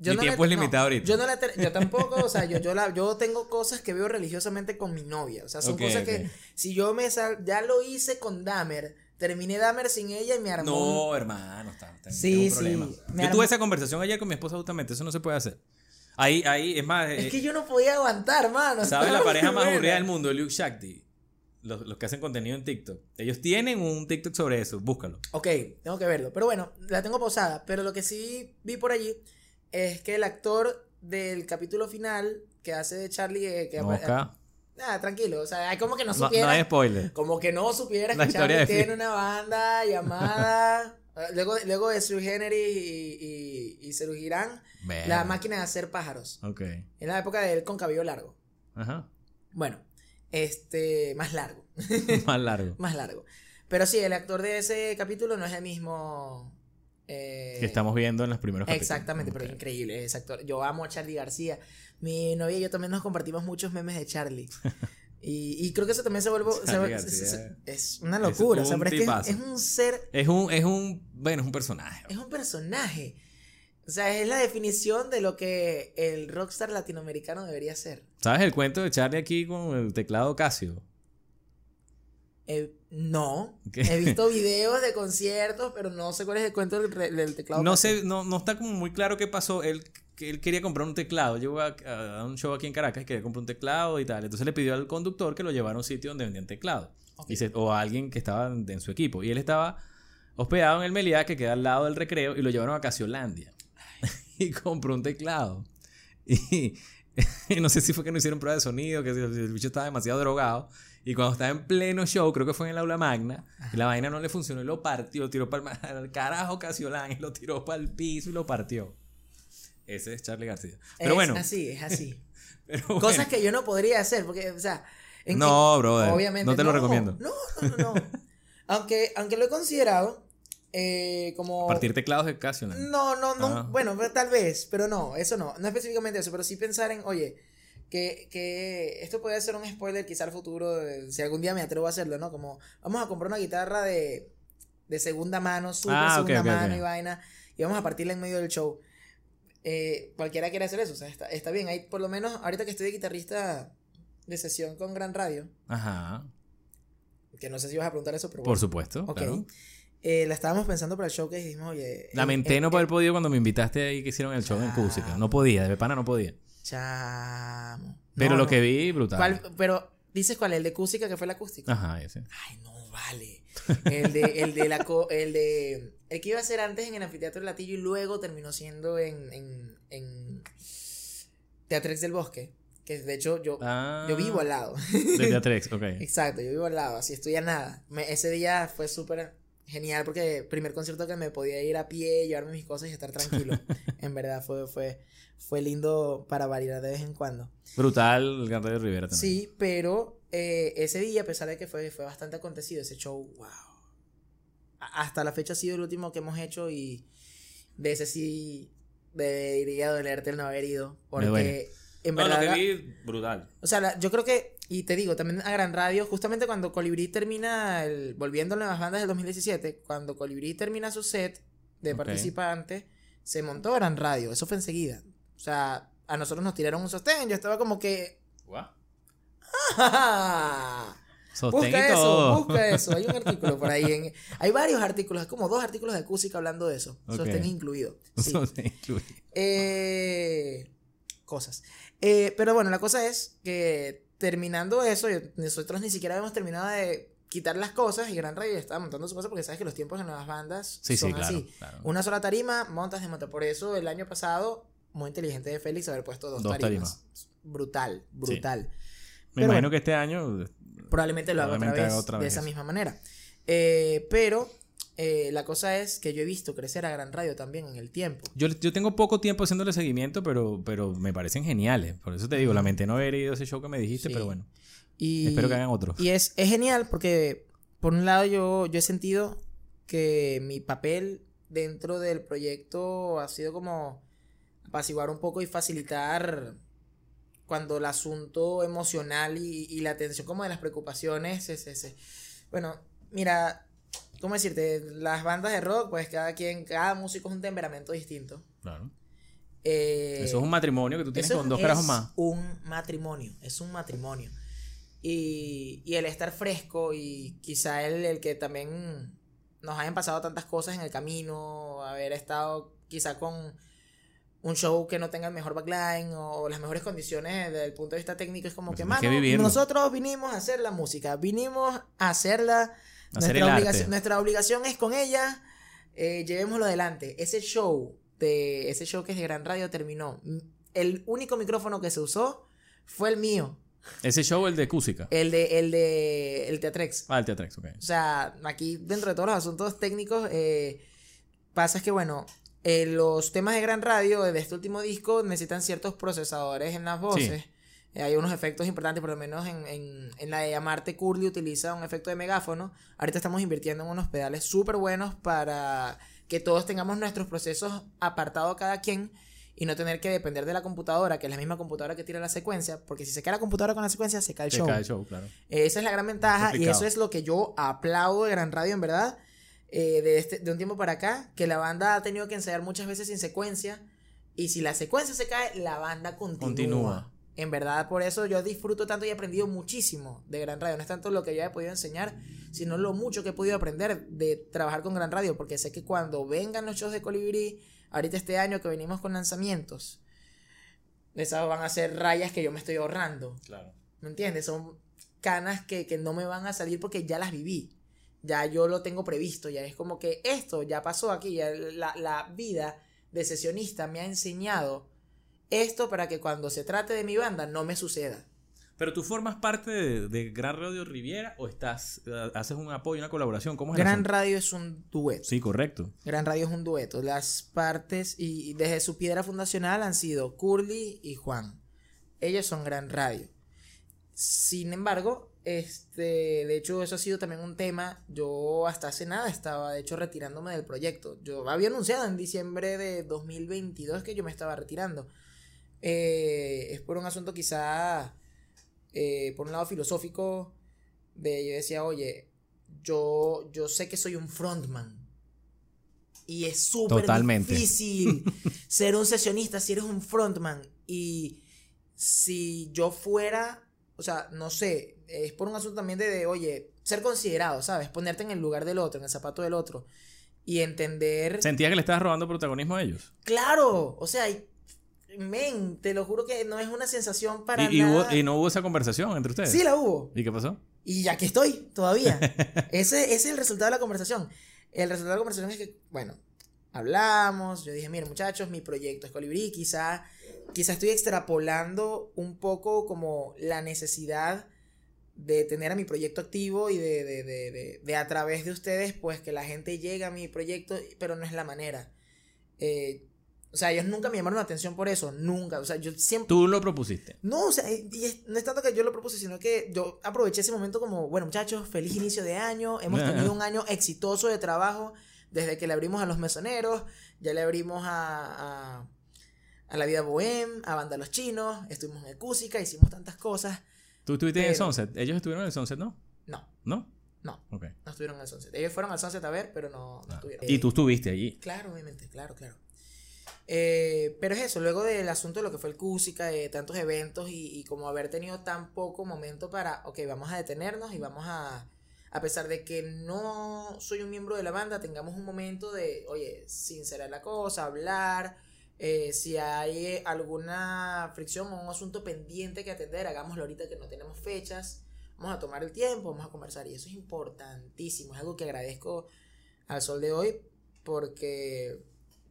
Yo Mi no tiempo la, es limitado no, ahorita. Yo no la ter- yo tampoco, o sea, yo, yo, la, yo tengo cosas que veo religiosamente con mi novia. O sea, son Okay, cosas okay. que si yo me sal, ya lo hice con Dahmer, terminé Dahmer sin ella y me armó. No, hermano, está, está Sí, un problema. sí, Yo me armó- tuve esa conversación ayer con mi esposa justamente, eso no se puede hacer. Ahí, ahí, es más, Es eh, que yo no podía aguantar, mano. ¿sabes estaba la pareja muy más buena. aburrida del mundo? Luke Shakti. Los, los que hacen contenido en TikTok. Ellos tienen un TikTok sobre eso, búscalo. Ok, tengo que verlo. Pero bueno, la tengo pausada. Pero lo que sí vi por allí es que el actor del capítulo final que hace de Charlie. Eh, que Mosca. Nada, tranquilo. O sea, hay como que no No, supiera. no hay spoiler. Como que no supiera La que historia Charlie de tiene Phil. una banda llamada. eh, luego, luego de Sir Henry y, y, y Serú Girán, Verga. La máquina de hacer pájaros. Ok. En la época de él con cabello largo. Ajá. Bueno, este. Más largo. Más largo. Más largo. Pero sí, el actor de ese capítulo no es el mismo. eh, Que estamos viendo en los primeros capítulos. Exactamente, Ok. pero es increíble ese actor. Yo amo a Charlie García. Mi novia y yo también nos compartimos muchos memes de Charlie. Y, y creo que eso también se vuelve. se Charlie vuelve- García se- se- es- es una locura. es o sea, un pero es que tipazo. es, es un ser. Es un, es un, bueno, es un personaje. Es un personaje. O sea, es la definición de lo que el rockstar latinoamericano debería ser. ¿Sabes el cuento de Charlie aquí con el teclado Casio? Eh, no. ¿Qué? He visto videos de conciertos, pero no sé cuál es el cuento del, re- del teclado. No Casio. sé, no, no está como muy claro qué pasó. Él, que él quería comprar un teclado. Llegó a, a un show aquí en Caracas y quería comprar un teclado y tal. Entonces le pidió al conductor que lo llevara a un sitio donde vendían teclados. Ok. Y se- o a alguien que estaba en, en su equipo. Y él estaba hospedado en el Meliá, que queda al lado del recreo, y lo llevaron a Casiolandia. Y compró un teclado. Y, y no sé si fue que no hicieron prueba de sonido, que el, el bicho estaba demasiado drogado. Y cuando estaba en pleno show, creo que fue en el aula magna, y la vaina no le funcionó y lo partió, tiró para el carajo Casiolán y lo tiró para el piso y lo partió. Ese es Charlie García. Pero es bueno. así, es así. Pero Cosas bueno. que yo no podría hacer, porque, o sea... en- No, en- brother, Obviamente. no te lo recomiendo. No, no, no, no. aunque, aunque lo he considerado eh, como... Partir teclados de Casiolán. No, no, no. Ah. Bueno, pero tal vez, pero no, eso no. No específicamente eso, pero sí pensar en, oye, que, que esto puede ser un spoiler quizá al futuro, de- si algún día me atrevo a hacerlo, ¿no? Como, vamos a comprar una guitarra de, de segunda mano, súper Ah, ok, segunda ok, mano ok. y vaina, y vamos a partirla en medio del show. Eh, cualquiera quiere hacer eso, o sea, está, está bien. Hay, por lo menos, ahorita que estoy de guitarrista de sesión con Gran Radio, Ajá. que no sé si vas a preguntar eso, pero Por bueno. supuesto. Ok. Claro. Eh, la estábamos pensando para el show que dijimos, oye... Lamenté en- no en- poder podido cuando me invitaste ahí que hicieron el show en Cúsica. No podía, de pana no podía. Chamo. Pero No, lo no. que vi, brutal. ¿Cuál? Pero, ¿dices cuál? ¿El de acústica que fue el acústico? Ajá, ese. Ay, no, vale. El de, el de la co- el de. El que iba a ser antes en el Anfiteatro del Latillo y luego terminó siendo en. en, en Teatrex del Bosque. Que de hecho yo, Ah, yo vivo al lado. de Teatrex, ok. Exacto, yo vivo al lado, así estoy a nada. Me- ese día fue súper genial porque primer concierto que me podía ir a pie, llevarme mis cosas y estar tranquilo. En verdad fue, fue, fue lindo para variar de vez en cuando. Brutal el Gran Radio Rivera también. Sí, pero eh, ese día, a pesar de que fue, fue bastante acontecido, ese show, wow. A- Hasta la fecha ha sido el último que hemos hecho y de ese sí debería dolerte el no haber ido. Me duele. Porque en No, verdad... lo que vi, brutal. O sea, la- yo creo que, y te digo, también a Gran Radio, justamente cuando Colibrí termina, el, volviendo a las bandas del dos mil diecisiete, cuando Colibrí termina su set de Ok. participantes, se montó Gran Radio, eso fue enseguida. O sea, a nosotros nos tiraron un sostén, yo estaba como que... Guau. ¡Ja! Sostén Busca y eso, todo. busca eso. Hay un artículo por ahí. En, hay varios artículos, como dos artículos de acústica hablando de eso. Ok. Sostén incluido. Sí. Sostén incluido. Eh, cosas. Eh, pero bueno, la cosa es que terminando eso, yo- nosotros ni siquiera habíamos terminado de quitar las cosas y Gran Radio ya estaba montando su cosa porque sabes que los tiempos en las bandas Sí, son sí, claro, así. claro. Una sola tarima, montas, desmontas. Por eso el año pasado, muy inteligente de Félix haber puesto dos, Dos tarimas. Brutal, brutal. Me Pero imagino bueno. que este año. Probablemente lo haga otra Probablemente vez, haga otra de vez esa eso. misma manera. Eh, pero eh, la cosa es que yo he visto crecer a Gran Radio también en el tiempo. Yo, yo tengo poco tiempo haciéndole seguimiento, pero, pero me parecen geniales. Por eso te digo, lamenté no haber ido a ese show que me dijiste, Sí. pero bueno. Y, Espero que hagan otro. Y es, es genial porque, por un lado, yo, yo he sentido que mi papel dentro del proyecto ha sido como apaciguar un poco y facilitar cuando el asunto emocional y, y la atención como de las preocupaciones es ese. Bueno, mira, ¿cómo decirte? Las bandas de rock, pues cada quien, cada músico es un temperamento distinto. Claro. Eh, eso es un matrimonio que tú tienes con dos carajos más. Es un matrimonio, es un matrimonio. Y, y el estar fresco y quizá el, el que también nos hayan pasado tantas cosas en el camino, haber estado quizá con un show que no tenga el mejor backline o las mejores condiciones desde el punto de vista técnico, es como pues que, mano, que nosotros vinimos a hacer la música, vinimos a hacerla, hacer nuestra, el obligación, arte. nuestra obligación es con ella, eh, llevémoslo adelante. Ese show, de ese show que es de Gran Radio terminó, el único micrófono que se usó fue el mío. Ese show, el de Cusica. El de, el de, el Teatrex. Ah, el Teatrex, ok. O sea, aquí dentro de todos los asuntos técnicos, eh, pasa es que, bueno, eh, los temas de Gran Radio de este último disco necesitan ciertos procesadores en las voces. Sí. Eh, hay unos efectos importantes, por lo menos en, en, en la de Amarte, Curly utiliza un efecto de megáfono. Ahorita estamos invirtiendo en unos pedales súper buenos para que todos tengamos nuestros procesos apartados cada quien y no tener que depender de la computadora, que es la misma computadora que tira la secuencia, porque si se cae la computadora con la secuencia, se cae el se show. Se cae el show, claro. Eh, esa es la gran ventaja y eso es lo que yo aplaudo de Gran Radio, en verdad. Eh, de, este, de un tiempo para acá, que la banda ha tenido que ensayar muchas veces sin secuencia, y si la secuencia se cae, la banda continúa. continúa. En verdad, por eso yo disfruto tanto y he aprendido muchísimo de Gran Radio. No es tanto lo que yo he podido enseñar, sino lo mucho que he podido aprender de trabajar con Gran Radio, porque sé que cuando vengan los shows de Colibrí, ahorita este año que venimos con lanzamientos, esas van a ser rayas que yo me estoy ahorrando. Claro. ¿Me entiendes? Son canas que, que no me van a salir porque ya las viví. Ya yo lo tengo previsto, ya es como que esto ya pasó aquí, ya la, la vida de sesionista me ha enseñado esto para que cuando se trate de mi banda no me suceda. Pero tú formas parte de, de Gran Radio Riviera o estás uh, haces un apoyo, una colaboración, ¿cómo es Gran el Radio es un dueto. Sí, correcto. Gran Radio es un dueto. Las partes y desde su piedra fundacional han sido Curly y Juan. Ellos son Gran Radio. Sin embargo, este, de hecho eso ha sido también un tema. Yo hasta hace nada estaba de hecho retirándome del proyecto. Yo había anunciado en diciembre de dos mil veintidós que yo me estaba retirando. Eh, es por un asunto quizá eh, por un lado filosófico de yo decía, oye, yo, yo sé que soy un frontman y es súper difícil ser un sesionista si eres un frontman, y si yo fuera, o sea, no sé, es por un asunto también de, de oye, ser considerado, ¿sabes? Ponerte en el lugar del otro, en el zapato del otro y entender. ¿Sentía que le estabas robando protagonismo a ellos? Claro, o sea, men, te lo juro que no es una sensación para ¿Y, nada. Y, hubo, ¿Y no hubo esa conversación entre ustedes? Sí la hubo. ¿Y qué pasó? Y aquí estoy, todavía. ese, ese es el resultado de la conversación. El resultado de la conversación es que, bueno, hablamos, yo dije, miren muchachos, mi proyecto es Colibrí, quizá, quizá estoy extrapolando un poco como la necesidad de tener a mi proyecto activo y de, de, de, de, de a través de ustedes, pues que la gente llegue a mi proyecto, pero no es la manera. Eh, o sea, ellos nunca me llamaron la atención por eso, nunca, o sea, yo siempre... ¿Tú lo propusiste? No, o sea, y es, no es tanto que yo lo propuse, sino que yo aproveché ese momento como, bueno muchachos, feliz inicio de año, hemos tenido un año exitoso de trabajo, desde que le abrimos a Los Mesoneros, ya le abrimos a, a, a La Vida Bohem, a Banda Los Chinos, estuvimos en el Cusica, hicimos tantas cosas. ¿Tú estuviste pero... en el Sunset? ¿Ellos estuvieron en el Sunset, no? No. ¿No? No, okay. No estuvieron en el Sunset. Ellos fueron al Sunset a ver, pero no, no ah. estuvieron. ¿Y tú estuviste allí? Claro, obviamente, claro, claro. Eh, pero es eso, luego del asunto de lo que fue el Cusica, de tantos eventos y, y como haber tenido tan poco momento para, ok, vamos a detenernos y vamos a, a pesar de que no soy un miembro de la banda, tengamos un momento de, oye, sincerar la cosa, hablar, eh, si hay alguna fricción o un asunto pendiente que atender, hagámoslo ahorita que no tenemos fechas, vamos a tomar el tiempo, vamos a conversar, y eso es importantísimo, es algo que agradezco al sol de hoy porque...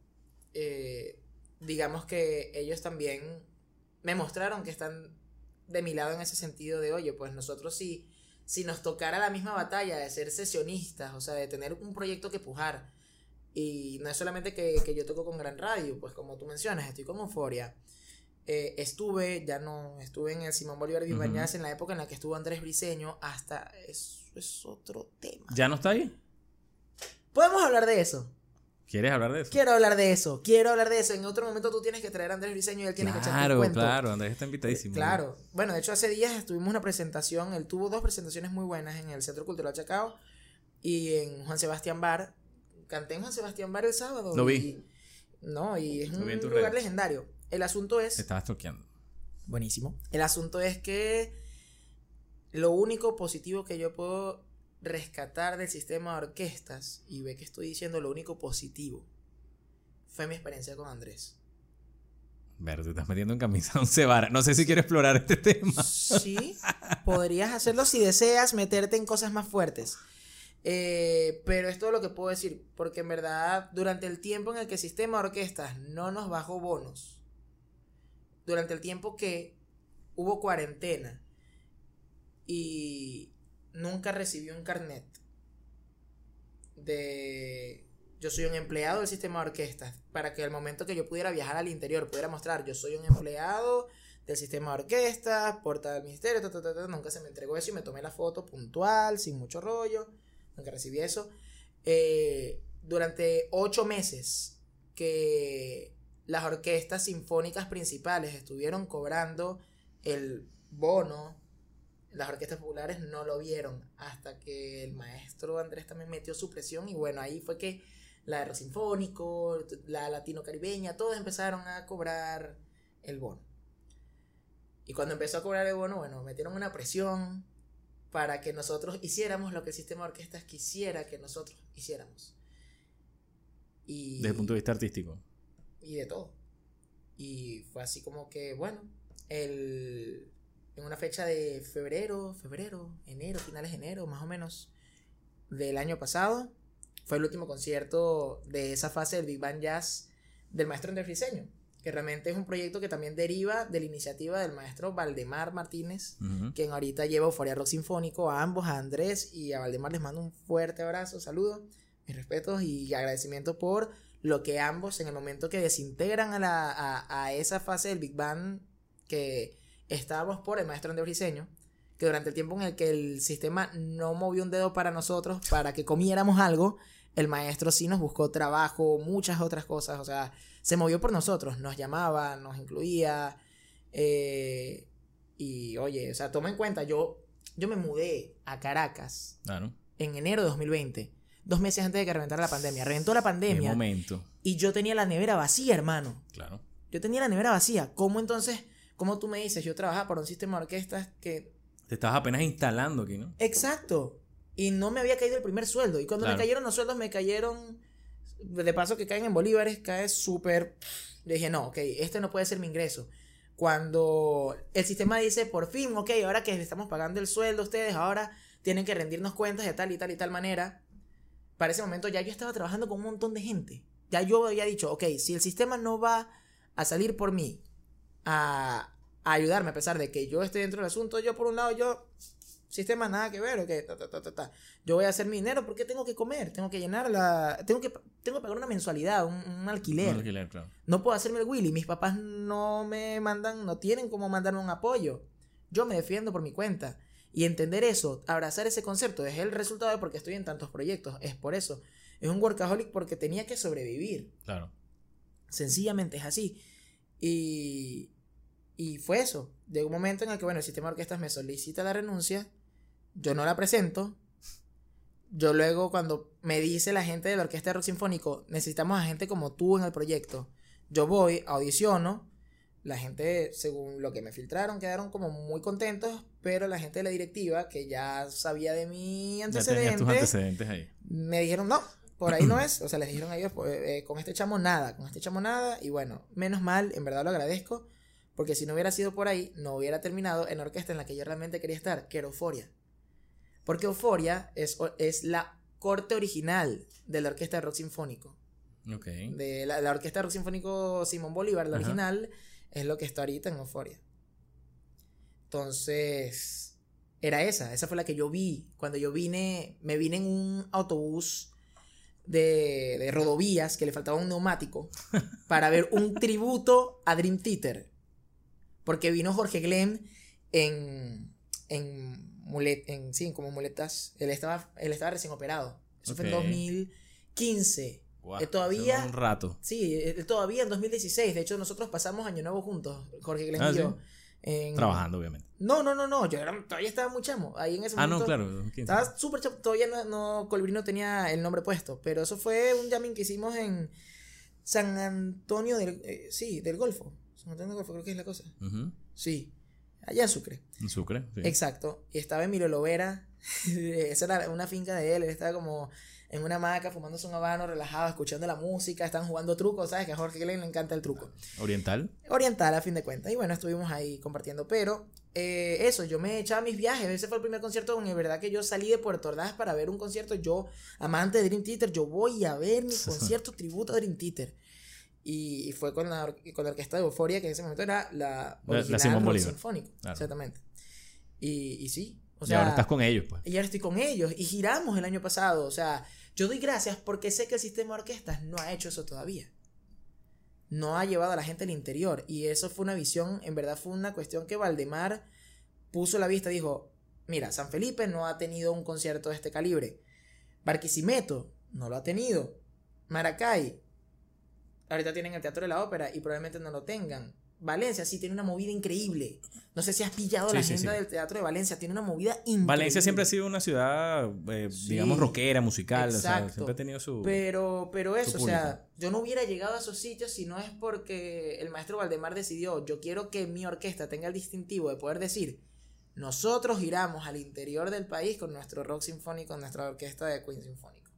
Eh, digamos que ellos también me mostraron que están de mi lado en ese sentido de, oye, pues nosotros si, si nos tocara la misma batalla de ser sesionistas, o sea, de tener un proyecto que pujar, y no es solamente que, que yo toco con Gran Radio, pues como tú mencionas, estoy con Euforia, eh, estuve, ya no, estuve en el Simón Bolívar Vivañas uh-huh. en la época en la que estuvo Andrés Briseño, hasta, eso es otro tema. ¿Ya no está ahí? Podemos hablar de eso. ¿Quieres hablar de eso? Quiero hablar de eso, quiero hablar de eso. En otro momento tú tienes que traer a Andrés Briseño y él tiene claro, que echarte un cuento. Claro, claro, Andrés está invitadísimo. Eh, claro. Bueno, de hecho hace días tuvimos una presentación, él tuvo dos presentaciones muy buenas en el Centro Cultural Chacao y en Juan Sebastián Bar. Canté en Juan Sebastián Bar el sábado. Lo vi. Y No, y es Lo vi en un tus lugar redes. legendario. El asunto es... Te estabas toqueando. Buenísimo. El asunto es que lo único positivo que yo puedo rescatar del sistema de orquestas, y ve que estoy diciendo lo único positivo, fue mi experiencia con Andrés. Ver, te estás metiendo en camisa once varas. No sé si quiero explorar este tema. Sí, podrías hacerlo si deseas meterte en cosas más fuertes. Eh, pero es todo lo que puedo decir, porque en verdad durante el tiempo en el que el sistema de orquestas no nos bajó bonos, durante el tiempo que hubo cuarentena y nunca recibí un carnet de yo soy un empleado del sistema de orquestas, para que al momento que yo pudiera viajar al interior pudiera mostrar yo soy un empleado del sistema de orquestas, porta del ministerio, ta, ta, ta, ta, nunca se me entregó eso y me tomé la foto puntual, sin mucho rollo, nunca recibí eso. Eh, durante ocho meses que las orquestas sinfónicas principales estuvieron cobrando el bono, las orquestas populares no lo vieron, hasta que el maestro Andrés también metió su presión, y bueno, ahí fue que la de Rock Sinfónico, la latino caribeña, todos empezaron a cobrar el bono. Y cuando empezó a cobrar el bono, bueno, metieron una presión para que nosotros hiciéramos lo que el sistema de orquestas quisiera que nosotros hiciéramos. Y, Desde el punto de vista artístico. Y de todo. Y fue así como que, bueno, el, en una fecha de febrero, febrero, enero, finales de enero, más o menos, del año pasado, fue el último concierto de esa fase del Big Band Jazz del maestro Andrés Briceño, que realmente es un proyecto que también deriva de la iniciativa del maestro Valdemar Martínez, uh-huh. quien ahorita lleva Euforia Rock Sinfónico. A ambos, a Andrés y a Valdemar, les mando un fuerte abrazo, saludos, mis respetos y agradecimiento por lo que ambos, en el momento que desintegran a, la, a, a esa fase del Big Band que estábamos por el maestro Andrés Briceño, que durante el tiempo en el que el sistema no movió un dedo para nosotros, para que comiéramos algo, el maestro sí nos buscó trabajo, muchas otras cosas, o sea, se movió por nosotros, nos llamaba, nos incluía, eh, y oye, o sea, toma en cuenta, yo, yo me mudé a Caracas claro. en enero de dos mil veinte, dos meses antes de que reventara la pandemia. Reventó la pandemia. ¿Qué momento? Y yo tenía la nevera vacía, hermano. Claro. Yo tenía la nevera vacía. ¿Cómo entonces, cómo tú me dices? Yo trabajaba por un sistema de orquestas que... Te estabas apenas instalando aquí, ¿no? Exacto. Y no me había caído el primer sueldo. Y cuando claro. me cayeron los sueldos, me cayeron... De paso que caen en bolívares, cae súper... Yo dije, no, ok, este no puede ser mi ingreso. Cuando el sistema dice, por fin, ok, ahora que le estamos pagando el sueldo a ustedes, ahora tienen que rendirnos cuentas de tal y tal y tal manera... Para ese momento ya yo estaba trabajando con un montón de gente. Ya yo había dicho, ok, si el sistema no va a salir por mí a, a ayudarme, a pesar de que yo esté dentro del asunto, yo por un lado, yo, sistema nada que ver, ok, ta, ta, ta, ta, ta. Yo voy a hacer mi dinero porque tengo que comer, tengo que llenar la, tengo que, tengo que pagar una mensualidad, un, un alquiler. Un alquiler, claro. No puedo hacerme el Willy, mis papás no me mandan, no tienen cómo mandarme un apoyo. Yo me defiendo por mi cuenta. Y entender eso, abrazar ese concepto, es el resultado de por qué estoy en tantos proyectos. Es por eso. Es un workaholic porque tenía que sobrevivir. Claro. Sencillamente es así. Y, y fue eso. Llegó un momento en el que, bueno, el sistema de orquestas me solicita la renuncia. Yo no la presento. Yo luego, cuando me dice la gente de la Orquesta de Rock Sinfónico, necesitamos a gente como tú en el proyecto. Yo voy, audiciono. La gente, según lo que me filtraron, quedaron como muy contentos, pero la gente de la directiva, que ya sabía de mi antecedente, ya tenías tus antecedentes ahí, me dijeron, no, por ahí no es. O sea, les dijeron a ellos, pues, eh, con este chamo nada, con este chamo nada. Y bueno, menos mal, en verdad lo agradezco, porque si no hubiera sido por ahí, no hubiera terminado en la orquesta en la que yo realmente quería estar, que era Euforia. Porque Euforia es, es la corte original de la Orquesta de Rock Sinfónico. Okay. De la, la Orquesta de Rock Sinfónico Simón Bolívar, la Ajá. original... Es lo que está ahorita en Euforia. Entonces, era esa. Esa fue la que yo vi. Cuando yo vine, me vine en un autobús de, de rodovías que le faltaba un neumático para ver un tributo a Dream Theater. Porque vino Jorge Glenn en, en, mulet, en sí, como muletas. Él estaba, él estaba recién operado. Eso okay. fue en dos mil quince. Wow, eh, todavía un rato. Sí, eh, todavía en dos mil dieciséis. De hecho, nosotros pasamos Año Nuevo juntos, Jorge Glenn ah, y yo. ¿sí? En... Trabajando, obviamente. No, no, no, no. Yo era, todavía estaba muy chamo. Ahí en ese ah, momento. Ah, no, claro. quince. Estaba súper chamo. Todavía no, no, Colibrí no tenía el nombre puesto. Pero eso fue un jamming que hicimos en San Antonio del... Eh, sí, del Golfo. San Antonio del Golfo creo que es la cosa. Uh-huh. Sí, allá en Sucre. En Sucre, sí. Exacto. Y estaba Emilio Lovera. Esa era una finca de él. Él estaba como en una hamaca fumándose un habano, relajado, escuchando la música. Estaban jugando trucos, ¿sabes? Que a Jorge Glenn le encanta el truco. ¿Oriental? Oriental, a fin de cuentas. Y bueno, estuvimos ahí compartiendo. Pero eh, eso, yo me echaba mis viajes. Ese fue el primer concierto donde, en verdad, que yo salí de Puerto Ordaz para ver un concierto. Yo, amante de Dream Theater, yo voy a ver mi concierto tributo a Dream Theater. Y fue con la, or- con la orquesta de Euforia, que en ese momento era la original la Simón rock Bolívar. sinfónico. Claro. Exactamente. Y, y sí. O Y sea, ahora estás con ellos, pues. y ahora estoy con ellos. Y giramos el año pasado. O sea, yo doy gracias porque sé que el sistema de orquestas no ha hecho eso todavía. No ha llevado a la gente al interior. Y eso fue una visión, en verdad fue una cuestión que Valdemar puso la vista. Dijo, mira, San Felipe no ha tenido un concierto de este calibre. Barquisimeto no lo ha tenido. Maracay ahorita tienen el Teatro de la Ópera y probablemente no lo tengan. Valencia sí tiene una movida increíble. No sé si has pillado Sí, la sí, agenda sí. del Teatro de Valencia. Tiene una movida increíble. Valencia siempre ha sido una ciudad, eh, Sí. digamos, rockera, musical. O sea, Exacto. siempre ha tenido su... Pero, pero eso, su o sea, público. yo no hubiera llegado a esos sitios si no es porque el maestro Valdemar decidió, yo quiero que mi orquesta tenga el distintivo de poder decir, nosotros giramos al interior del país con nuestro rock sinfónico, con nuestra orquesta de Queen Sinfónico.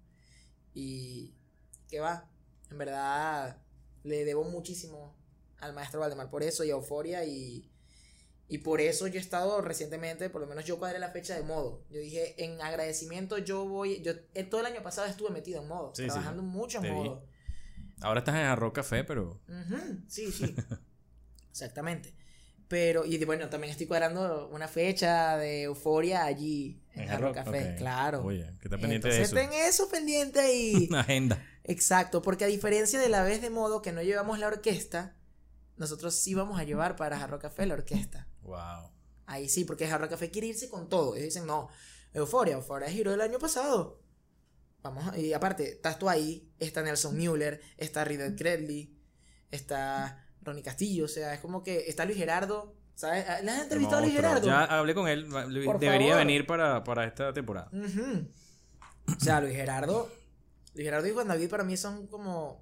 Y, ¿qué va? En verdad, le debo muchísimo al maestro Valdemar por eso y a Euforia y... Y por eso yo he estado recientemente, por lo menos yo cuadré la fecha de modo. Yo dije, en agradecimiento yo voy, yo eh, todo el año pasado estuve metido en modo, Sí, trabajando sí, mucho en te vi. modo. Ahora estás en Arroz Café, pero... Ujú, sí, sí, exactamente. Pero, y bueno, también estoy cuadrando una fecha de Euforia allí, en En Jarro Hard Rock, Café, ok. claro. Oye, que está pendiente Entonces, de eso. ten eso pendiente ahí. Una agenda. Exacto, porque a diferencia de la vez de modo que no llevamos la orquesta, nosotros sí vamos a llevar para Jarro Café la orquesta. Wow. Ahí sí, porque Jarro Café quiere irse con todo. Ellos dicen, no, Euforia, Euforia giró el año pasado. Vamos, a- y aparte, estás tú ahí, está Nelson Mueller, está Riddle Credley, está Ronnie Castillo, o sea, es como que está Luis Gerardo, ¿sabes? ¿Le has entrevistado a Luis Monstruo. Gerardo? Ya hablé con él. Luis- Por Debería favor. venir para, para esta temporada. Ujú. O sea, Luis Gerardo, Luis Gerardo y Juan David para mí son como...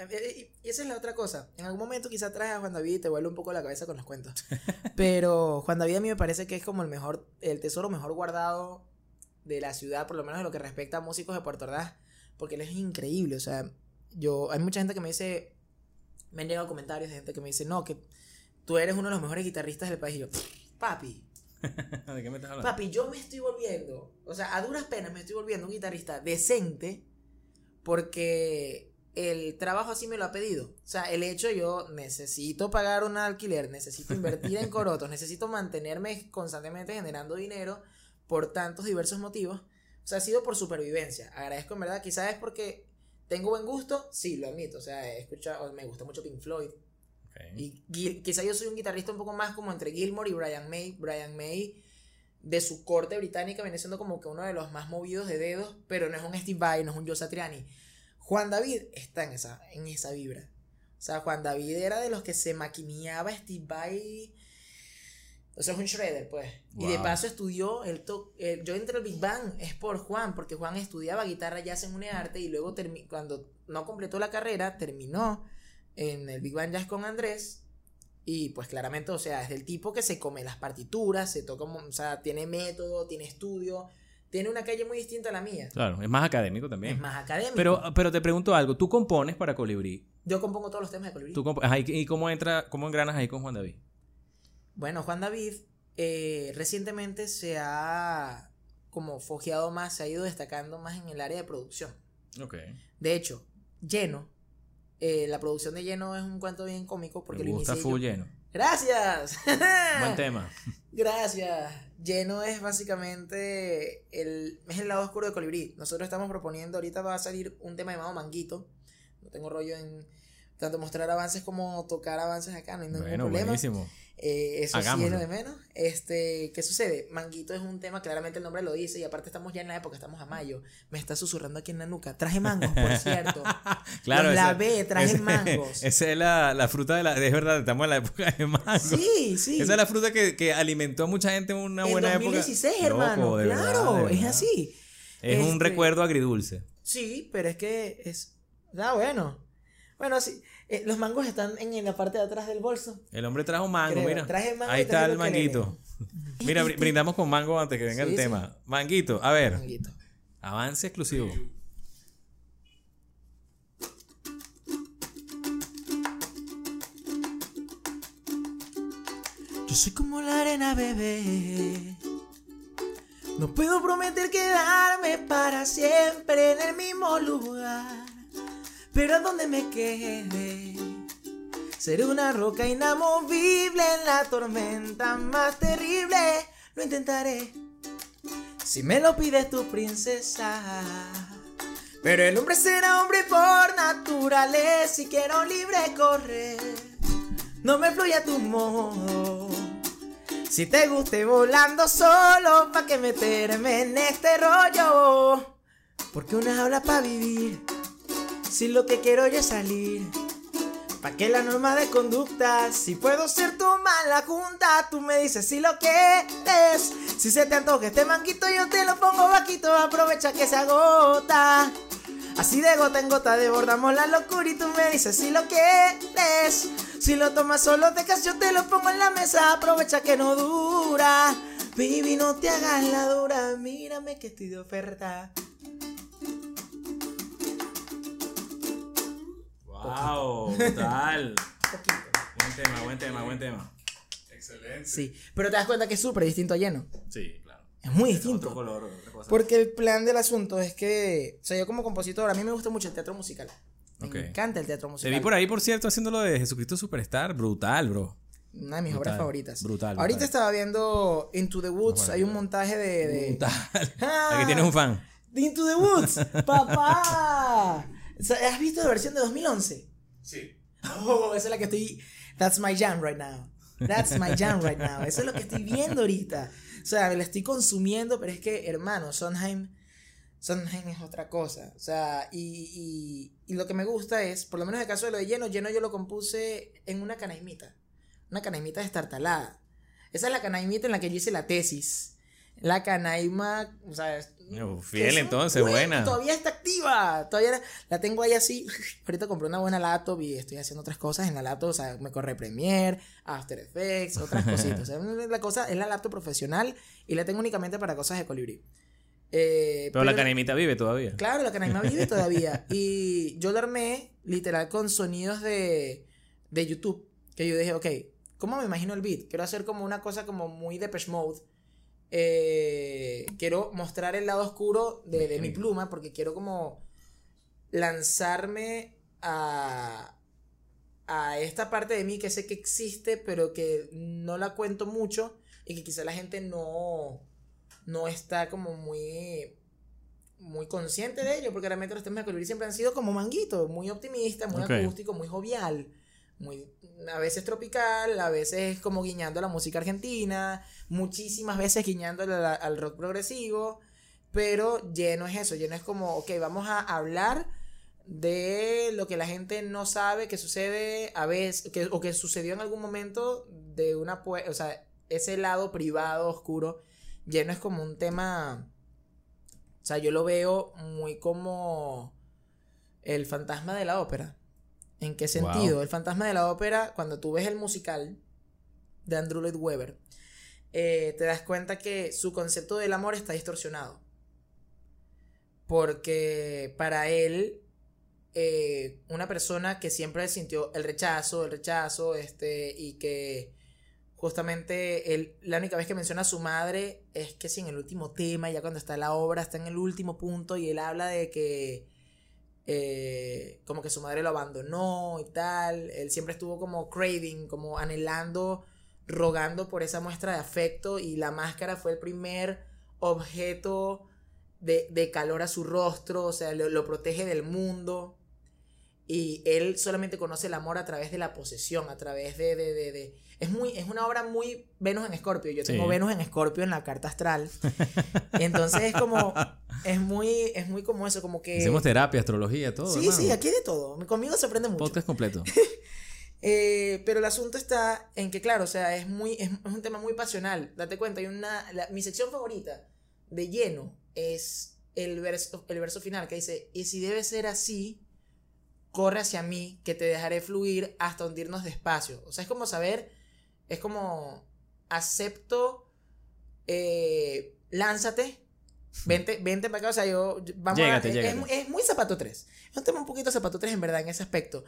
Y esa es la otra cosa. En algún momento quizá traes a Juan David y te vuelve un poco la cabeza con los cuentos. Pero Juan David a mí me parece que es como el mejor, el tesoro mejor guardado de la ciudad, por lo menos en lo que respecta a músicos de Puerto Ordaz, porque él es increíble. O sea, yo, hay mucha gente que me dice, me han llegado comentarios de gente que me dice, no, que tú eres uno de los mejores guitarristas del país. Y yo, papi, ¿De qué me estás hablando? papi, yo me estoy volviendo, o sea, a duras penas me estoy volviendo un guitarrista decente porque el trabajo así me lo ha pedido. O sea, el hecho yo necesito pagar un alquiler, necesito invertir en corotos, necesito mantenerme constantemente generando dinero por tantos diversos motivos. O sea, ha sido por supervivencia. Agradezco en verdad, quizás es porque tengo buen gusto, sí, lo admito. O sea, he escuchado, me gusta mucho Pink Floyd. Okay. Y Gil, quizá yo soy un guitarrista un poco más como entre Gilmour y Brian May. Brian May, de su corte británica, viene siendo como que uno de los más movidos de dedos, pero no es un Steve Vai, no es un Joe Satriani. Juan David está en esa, en esa vibra. O sea, Juan David era de los que se maquineaba Steve Vai. O sea, es un shredder, pues. Wow. Y de paso estudió, el to el, yo entré al Big Bang, es por Juan, porque Juan estudiaba guitarra jazz en UNEARTE y luego cuando no completó la carrera, terminó en el Big Bang Jazz con Andrés. Y pues claramente, o sea, es del tipo que se come las partituras, se toca, o sea, tiene método, tiene estudio, tiene una calle muy distinta a la mía. Claro, es más académico también. Es más académico. Pero, pero te pregunto algo. ¿Tú compones para Colibrí? Yo compongo todos los temas de Colibrí. ¿Tú comp- Ajá, ¿y y cómo entra, cómo engranas ahí con Juan David? Bueno, Juan David eh, recientemente se ha como fogueado más, se ha ido destacando más en el área de producción. Ok. De hecho, Lleno, eh, la producción de Lleno es un cuento bien cómico porque Me lo gusta inicié full yo. lleno. ¡Gracias! Buen tema. Gracias. Lleno es básicamente el, es el lado oscuro de Colibrí. Nosotros estamos proponiendo, ahorita va a salir un tema llamado Manguito. No tengo rollo en tanto mostrar avances como tocar avances acá, no hay ningún Bueno, problema. buenísimo. Eh, eso sí es Hagámoslo. lo de menos. Este, ¿qué sucede? Manguito es un tema, claramente el nombre lo dice, y aparte estamos ya en la época, estamos a mayo. Me está susurrando aquí en la nuca. Traje mangos, por cierto. Claro, Los ese- lavé, traje ese- mangos. Esa es la, la fruta de la... Es verdad, estamos en la época de mango. Sí, sí. Esa es la fruta que, que alimentó a mucha gente en una en buena dos mil dieciséis, época. hermano. Loco, de claro, verdad, de es verdad. así. Es un Este, recuerdo agridulce. Sí, pero es que es. Está bueno. Bueno, sí, eh, los mangos están en, en la parte de atrás del bolso. El hombre trajo mango, Creo. mira. Traje mango Ahí está el manguito. Mira, ¿Viste? brindamos con mango antes que venga sí, el sí. tema. Manguito, a ver. Manguito. Avance exclusivo. Yo soy como la arena, bebé. No puedo prometer quedarme para siempre en el mismo lugar, pero a donde me quede seré una roca inamovible en la tormenta más terrible. Lo intentaré si me lo pides tu princesa, pero el hombre será hombre por naturaleza y quiero libre correr. No me fluya tu modo. Si te guste volando solo, ¿pa' qué meterme en este rollo? Porque una habla pa' vivir, si lo que quiero yo es salir. ¿Pa' qué la norma de conducta? Si puedo ser tu mala junta, tú me dices si lo quieres. Si se te antoja este manguito, yo te lo pongo vaquito, aprovecha que se agota. Así de gota en gota desbordamos la locura y tú me dices si lo quieres. Si lo tomas solo dejas, yo te lo pongo en la mesa, aprovecha que no dura. Baby, no te hagas la dura, mírame que estoy de oferta. Wow, total. Buen tema, buen tema, buen tema. Excelente. Sí, pero te das cuenta que es súper distinto a Lleno. Sí, claro. Es muy Es distinto. otro color, otra cosa. Porque el plan del asunto es que, o sea, yo como compositor, a mí me gusta mucho el teatro musical. Me Okay. encanta el teatro Te musical. vi por ahí, por cierto, haciendo lo de Jesucristo Superstar. Brutal, bro. Una de mis Brutal, obras favoritas. brutal, Ahorita brutal. estaba viendo Into the Woods. Bueno, Hay un montaje de. de... Brutal. ¡Ah! Aquí tienes un fan. De Into the Woods. ¡Papá! O sea, ¿has visto la versión de dos mil once? Sí. Oh, esa es la que estoy. That's my jam right now. That's my jam right now. Eso es lo que estoy viendo ahorita. O sea, me la estoy consumiendo, pero es que, hermano, Sondheim. Sondheim es otra cosa. O sea, y, y, y lo que me gusta es, por lo menos en el caso de lo de Lleno, Lleno yo lo compuse en una canaimita. Una canaimita destartalada. Esa es la canaimita en la que yo hice la tesis. La canaima, o sea, Oh, fiel entonces, buena. Todavía está activa. Todavía la, la tengo ahí así. Ahorita compré una buena laptop y estoy haciendo otras cosas en la laptop. O sea, me corre Premiere, After Effects, otras cositas. O sea, la cosa es la laptop profesional y la tengo únicamente para cosas de Colibrí. Eh, pero, pero la canaimita vive todavía. Claro, la canaima vive todavía. Y yo la armé literal con sonidos de, de YouTube. Que yo dije, ok, ¿cómo me imagino el beat? Quiero hacer como una cosa como muy Depeche Mode. Eh, quiero mostrar el lado oscuro de, de mi pluma, porque quiero como lanzarme a, a esta parte de mí que sé que existe, pero que no la cuento mucho y que quizá la gente no, no está como muy, muy consciente de ello, porque realmente los temas de Colibrí siempre han sido como manguito, muy optimista, muy okay. acústico, muy jovial. Muy, a veces tropical, a veces como guiñando a la música argentina, muchísimas veces guiñando al, al rock progresivo, pero Lleno es eso, Lleno es como, ok, vamos a hablar de lo que la gente no sabe que sucede a veces, que, o que sucedió en algún momento de una, o sea, ese lado privado, oscuro. Lleno es como un tema, o sea, yo lo veo muy como el fantasma de la ópera. ¿En qué sentido? Wow. El fantasma de la ópera, cuando tú ves el musical de Andrew Lloyd Webber, eh, te das cuenta que su concepto del amor está distorsionado. Porque para él, eh, una persona que siempre sintió el rechazo, el rechazo, este, y que justamente él, la única vez que menciona a su madre es que sí, en el último tema, ya cuando está la obra, está en el último punto, y él habla de que Eh, como que su madre lo abandonó y tal. Él siempre estuvo como craving, como anhelando, rogando por esa muestra de afecto, y la máscara fue el primer objeto de, de calor a su rostro. O sea, lo, lo protege del mundo, y él solamente conoce el amor a través de la posesión, a través de, de, de, de... Es, muy, es una obra muy Venus en Escorpio. Yo tengo sí. Venus en Escorpio en la carta astral. Entonces es como... Es muy, es muy como eso, como que... Hacemos terapia, astrología, todo. Sí, hermano. sí, aquí hay de todo. Conmigo se aprende mucho. Podcast completo. eh, pero el asunto está en que, claro, o sea, es muy es, es un tema muy pasional. Date cuenta, hay una... La, mi sección favorita de Lleno es el verso, el verso final que dice: y si debe ser así, corre hacia mí, que te dejaré fluir hasta hundirnos despacio. O sea, es como saber, es como acepto, eh, lánzate, vente, vente para acá, o sea, yo, vamos llégate, a, es, llégate. Es, es muy Zapato tres. Es un tema un poquito Zapato tres en verdad en ese aspecto.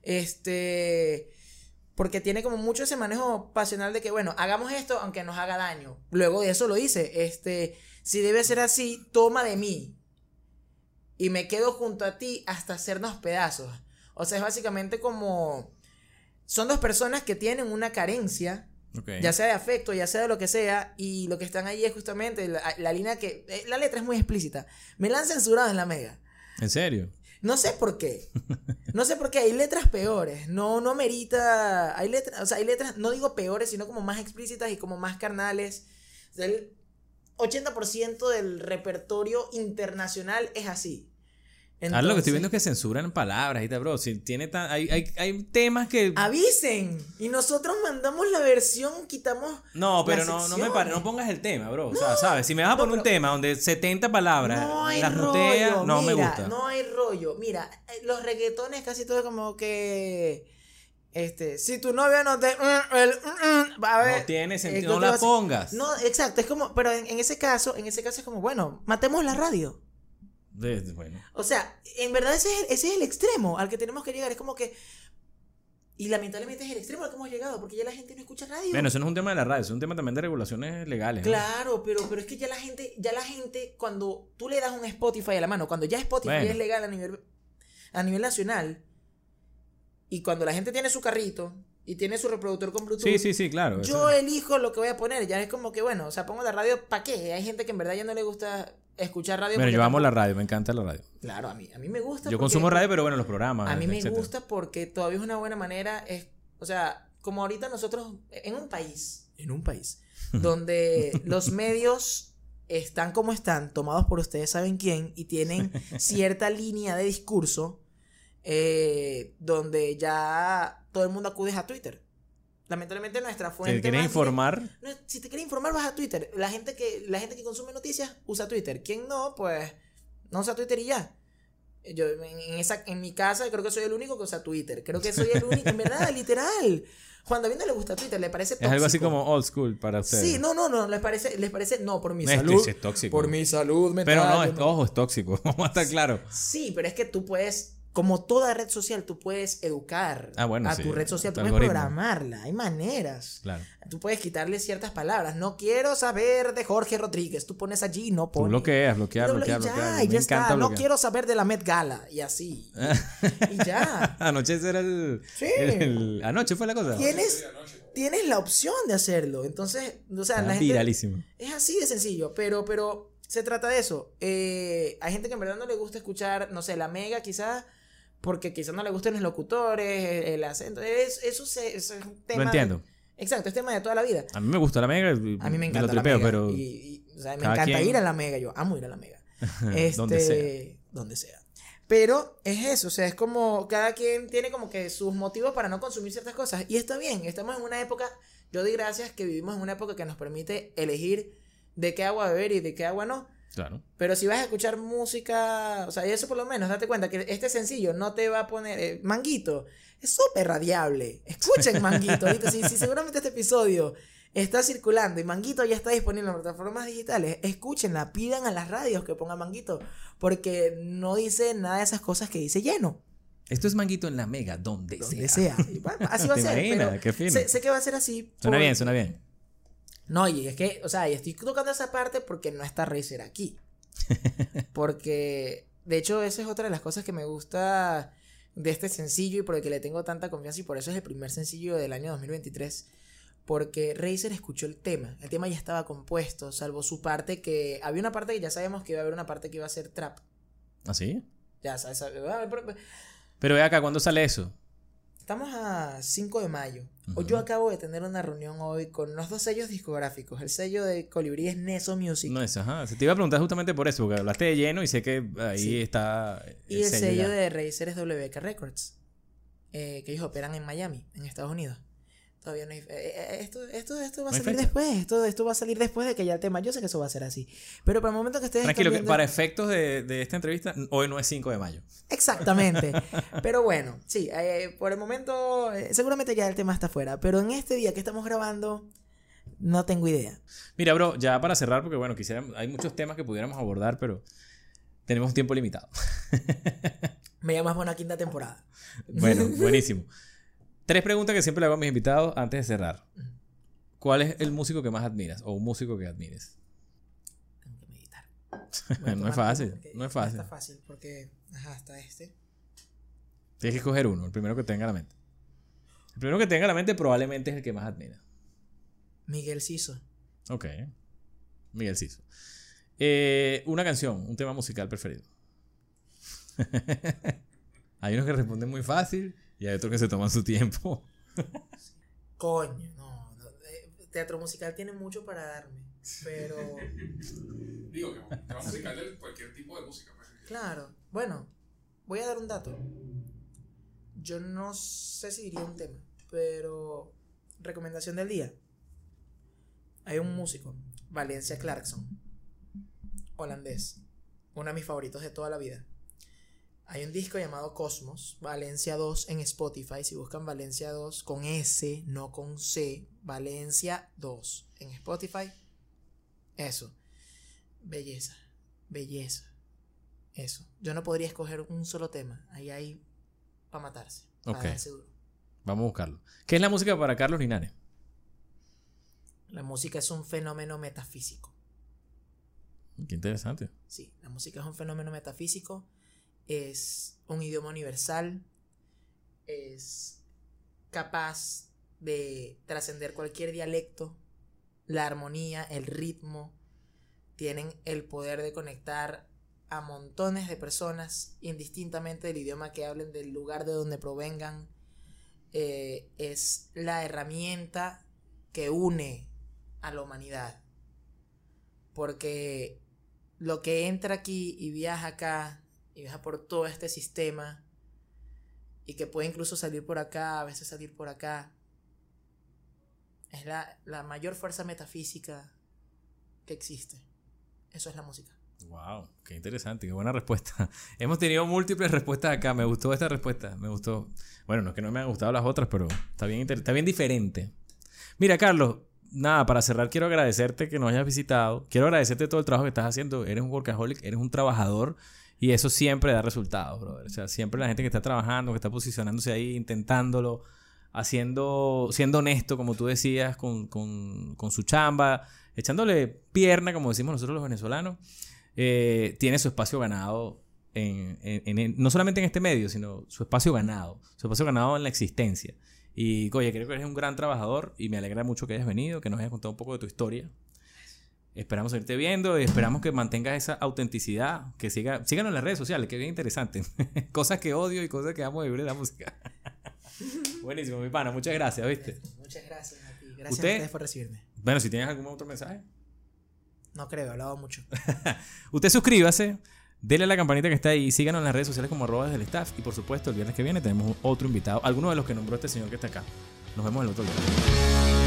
Este, porque tiene como mucho ese manejo pasional de que, bueno, hagamos esto aunque nos haga daño. Luego de eso lo dice, este, si debe ser así, toma de mí y me quedo junto a ti hasta hacernos pedazos. O sea, es básicamente como, son dos personas que tienen una carencia, okay, ya sea de afecto, ya sea de lo que sea, y lo que están ahí es justamente la, la línea que, eh, la letra es muy explícita. Me la han censurado en la Mega. ¿En serio? No sé por qué. No sé por qué. Hay letras peores. No, no merita. Hay letras, o sea, hay letras, no digo peores, sino como más explícitas y como más carnales. O sea, el ochenta por ciento del repertorio internacional es así. Entonces, ahora lo que estoy viendo es que censuran palabras y tal, bro. Si tiene tan, hay, hay, hay temas que... ¡Avisen! Y nosotros mandamos la versión, quitamos. No, pero no, no me pare, no pongas el tema, bro. No, o sea, ¿sabes? Si me vas a poner no, pero, un tema donde setenta palabras, no hay las rollo, muteas, no mira, me gusta. No hay rollo. Mira, los reggaetones casi todo como que... Este, si tu novia no te... Uh, el, uh, uh, a ver, no tiene sentido, eh, no la pongas. No, exacto, es como... Pero en, en ese caso, en ese caso es como, bueno, matemos la radio. De, bueno. O sea, en verdad ese es, el, ese es el extremo al que tenemos que llegar. Es como que... Y lamentablemente es el extremo al que hemos llegado, porque ya la gente no escucha radio. Bueno, eso no es un tema de la radio, es un tema también de regulaciones legales. Claro, ¿no? pero, pero es que ya la gente, ya la gente, cuando tú le das un Spotify a la mano, cuando ya Spotify bueno. es legal a nivel, a nivel nacional, y cuando la gente tiene su carrito y tiene su reproductor con Bluetooth, sí, sí, sí, claro. Yo eso. elijo lo que voy a poner. Ya es como que, bueno, o sea, pongo la radio, ¿para qué? Hay gente que en verdad ya no le gusta escuchar radio. Bueno, yo amo la radio, me encanta la radio. Claro, a mí, a mí me gusta. Yo consumo radio, pero bueno, los programas. A mí me etcétera. gusta porque todavía es una buena manera. Es, o sea, como ahorita nosotros, en un país, en un país, donde los medios están como están, tomados por ustedes saben quién, y tienen cierta línea de discurso, eh, donde ya todo el mundo acude a Twitter. Lamentablemente nuestra fuente. ¿Te quieres informar? No, si te quieres informar, vas a Twitter. La gente que, la gente que consume noticias usa Twitter. Quien no, pues no usa Twitter y ya. Yo en, esa, en mi casa creo que soy el único que usa Twitter. Creo que soy el único, en verdad, literal. Juan David no le gusta Twitter, le parece tóxico. Es algo así como old school para ustedes. Sí, no, no, no, les parece, les parece, no, por mi no, salud. Es tóxico. Por mi salud mental. Pero no, es, ojo, es tóxico, vamos a estar claros. Sí, pero es que tú puedes, como toda red social, tú puedes educar ah, bueno, a sí, tu red social, tú puedes algoritmo. programarla, hay maneras. Claro. Tú puedes quitarle ciertas palabras. No quiero saber de Jorge Rodríguez. Tú pones allí, no pones. Tú bloqueas, bloquear, bloquear, ya, bloquear. Y ya está. Bloquear. No quiero saber de la Met Gala. Y así. Y, y ya. Anoche ese era el, sí. el, el... Anoche fue la cosa. Tienes, tienes la opción de hacerlo. Entonces, o sea, ah, la gente... viralísimo. Es así de sencillo. Pero, pero se trata de eso. Eh, hay gente que en verdad no le gusta escuchar, no sé, la Mega quizás... Porque quizás no le gusten los locutores, el acento. Es, eso se, es un tema. Lo entiendo. De, exacto, es tema de toda la vida. A mí me gusta la Mega. A mí me encanta tripeo, la Mega. Pero y, y, o sea, me encanta quien... ir a la Mega. Yo amo ir a la Mega. este, donde sea. Donde sea. Pero es eso. O sea, es como. Cada quien tiene como que sus motivos para no consumir ciertas cosas. Y está bien. Estamos en una época. Yo doy gracias que vivimos en una época que nos permite elegir de qué agua beber y de qué agua no. Claro. Pero si vas a escuchar música, o sea, y eso por lo menos, date cuenta que este sencillo no te va a poner eh, Manguito, es súper radiable. Escuchen Manguito, ahorita si, si seguramente este episodio está circulando y Manguito ya está disponible en plataformas digitales, escúchenla, pidan a las radios que pongan Manguito, porque no dice nada de esas cosas que dice Lleno. Esto es Manguito en la Mega, donde, donde sea. sea. Y bueno, así va a ser. Pero qué fino. Sé, sé que va a ser así. Suena por... bien, suena bien. No, y es que, o sea, y estoy tocando esa parte porque no está Razer aquí. Porque, de hecho, esa es otra de las cosas que me gusta de este sencillo y por el que le tengo tanta confianza y por eso es el primer sencillo del año dos mil veintitrés. Porque Razer escuchó el tema. El tema ya estaba compuesto, salvo su parte que... Había una parte que ya sabíamos que iba a haber una parte que iba a ser trap. ¿Ah, sí? Ya sabes. Pero, pero ve acá, ¿cuándo sale eso? Estamos a cinco de mayo. Uh-huh. Yo acabo de tener una reunión hoy con los dos sellos discográficos. El sello de Colibrí es Neso Music. No es, ajá. Se te iba a preguntar justamente por eso, porque hablaste de Lleno y sé que ahí sí. está. El y el sello, sello de Razer es W K Records, eh, que ellos operan en Miami, en Estados Unidos. Todavía no hay... Eh, esto, esto, esto va a ¿No salir después. Esto, esto va a salir después de que ya el tema... Yo sé que eso va a ser así. Pero para el momento que ustedes... Tranquilo, viendo... que para efectos de, de esta entrevista, hoy no es cinco de mayo. Exactamente. Pero bueno, sí. Eh, por el momento, eh, seguramente ya el tema está fuera. Pero en este día que estamos grabando, no tengo idea. Mira, bro, ya para cerrar, porque bueno, quisiera, hay muchos temas que pudiéramos abordar, pero tenemos tiempo limitado. Me llamas buena quinta temporada. Bueno, buenísimo. Tres preguntas que siempre le hago a mis invitados antes de cerrar. ¿Cuál es el músico que más admiras? O un músico que admires. Tengo que meditar. No es fácil. No es fácil. No está fácil porque... Ajá, está este. Tienes que escoger uno, el primero que tenga en la mente. El primero que tenga en la mente probablemente es el que más admira. Miguel Ciso. Ok. Miguel Ciso. Eh, una canción, un tema musical preferido. Hay unos que responden muy fácil y hay otros que se toman su tiempo. Coño, no, no. Teatro musical tiene mucho para darme, pero... Digo que tema musical de cualquier tipo de música. Claro. Bueno, voy a dar un dato. Yo no sé si diría un tema, pero... Recomendación del día. Hay un músico, Valencia Clarkson, holandés, uno de mis favoritos de toda la vida. Hay un disco llamado Cosmos, Valencia dos en Spotify. Si buscan Valencia dos con S, no con C, Valencia dos en Spotify. Eso. Belleza. Belleza. Eso. Yo no podría escoger un solo tema. Ahí hay para matarse. Para okay. darse duro. Vamos a buscarlo. ¿Qué es la música para Carlos Linares? La música es un fenómeno metafísico. Qué interesante. Sí, la música es un fenómeno metafísico. Es un idioma universal, es capaz de trascender cualquier dialecto. La armonía, el ritmo tienen el poder de conectar a montones de personas indistintamente del idioma que hablen, del lugar de donde provengan. Eh, es la herramienta que une a la humanidad, porque lo que entra aquí y viaja acá y viaja por todo este sistema y que puede incluso salir por acá, a veces salir por acá, es la, la mayor fuerza metafísica que existe. Eso es la música. Wow, qué interesante, qué buena respuesta. Hemos tenido múltiples respuestas acá. Me gustó esta respuesta, me gustó. Bueno, no es que no me hayan gustado las otras, pero está bien, está bien diferente. Mira, Carlos, nada, para cerrar quiero agradecerte que nos hayas visitado. Quiero agradecerte todo el trabajo que estás haciendo. Eres un workaholic, eres un trabajador. Y eso siempre da resultados, brother. O sea, siempre la gente que está trabajando, que está posicionándose ahí, intentándolo, haciendo, siendo honesto, como tú decías, con, con, con su chamba, echándole pierna, como decimos nosotros los venezolanos, eh, tiene su espacio ganado, en, en, en, no solamente en este medio, sino su espacio ganado, su espacio ganado en la existencia. Y, oye, creo que eres un gran trabajador y me alegra mucho que hayas venido, que nos hayas contado un poco de tu historia. Esperamos seguirte viendo y esperamos que mantengas esa autenticidad, que siga, síganos en las redes sociales, que es bien interesante. Cosas que odio y cosas que amo de vivir de la música. Buenísimo, mi pana, muchas gracias, ¿viste? Muchas gracias a ti, gracias ¿Usted? a ustedes por recibirme. Bueno, si tienes algún otro mensaje. No creo, he hablado mucho. Usted suscríbase, dele a la campanita que está ahí, síganos en las redes sociales como arroba desde el staff y por supuesto el viernes que viene tenemos otro invitado, alguno de los que nombró este señor que está acá. Nos vemos el otro día.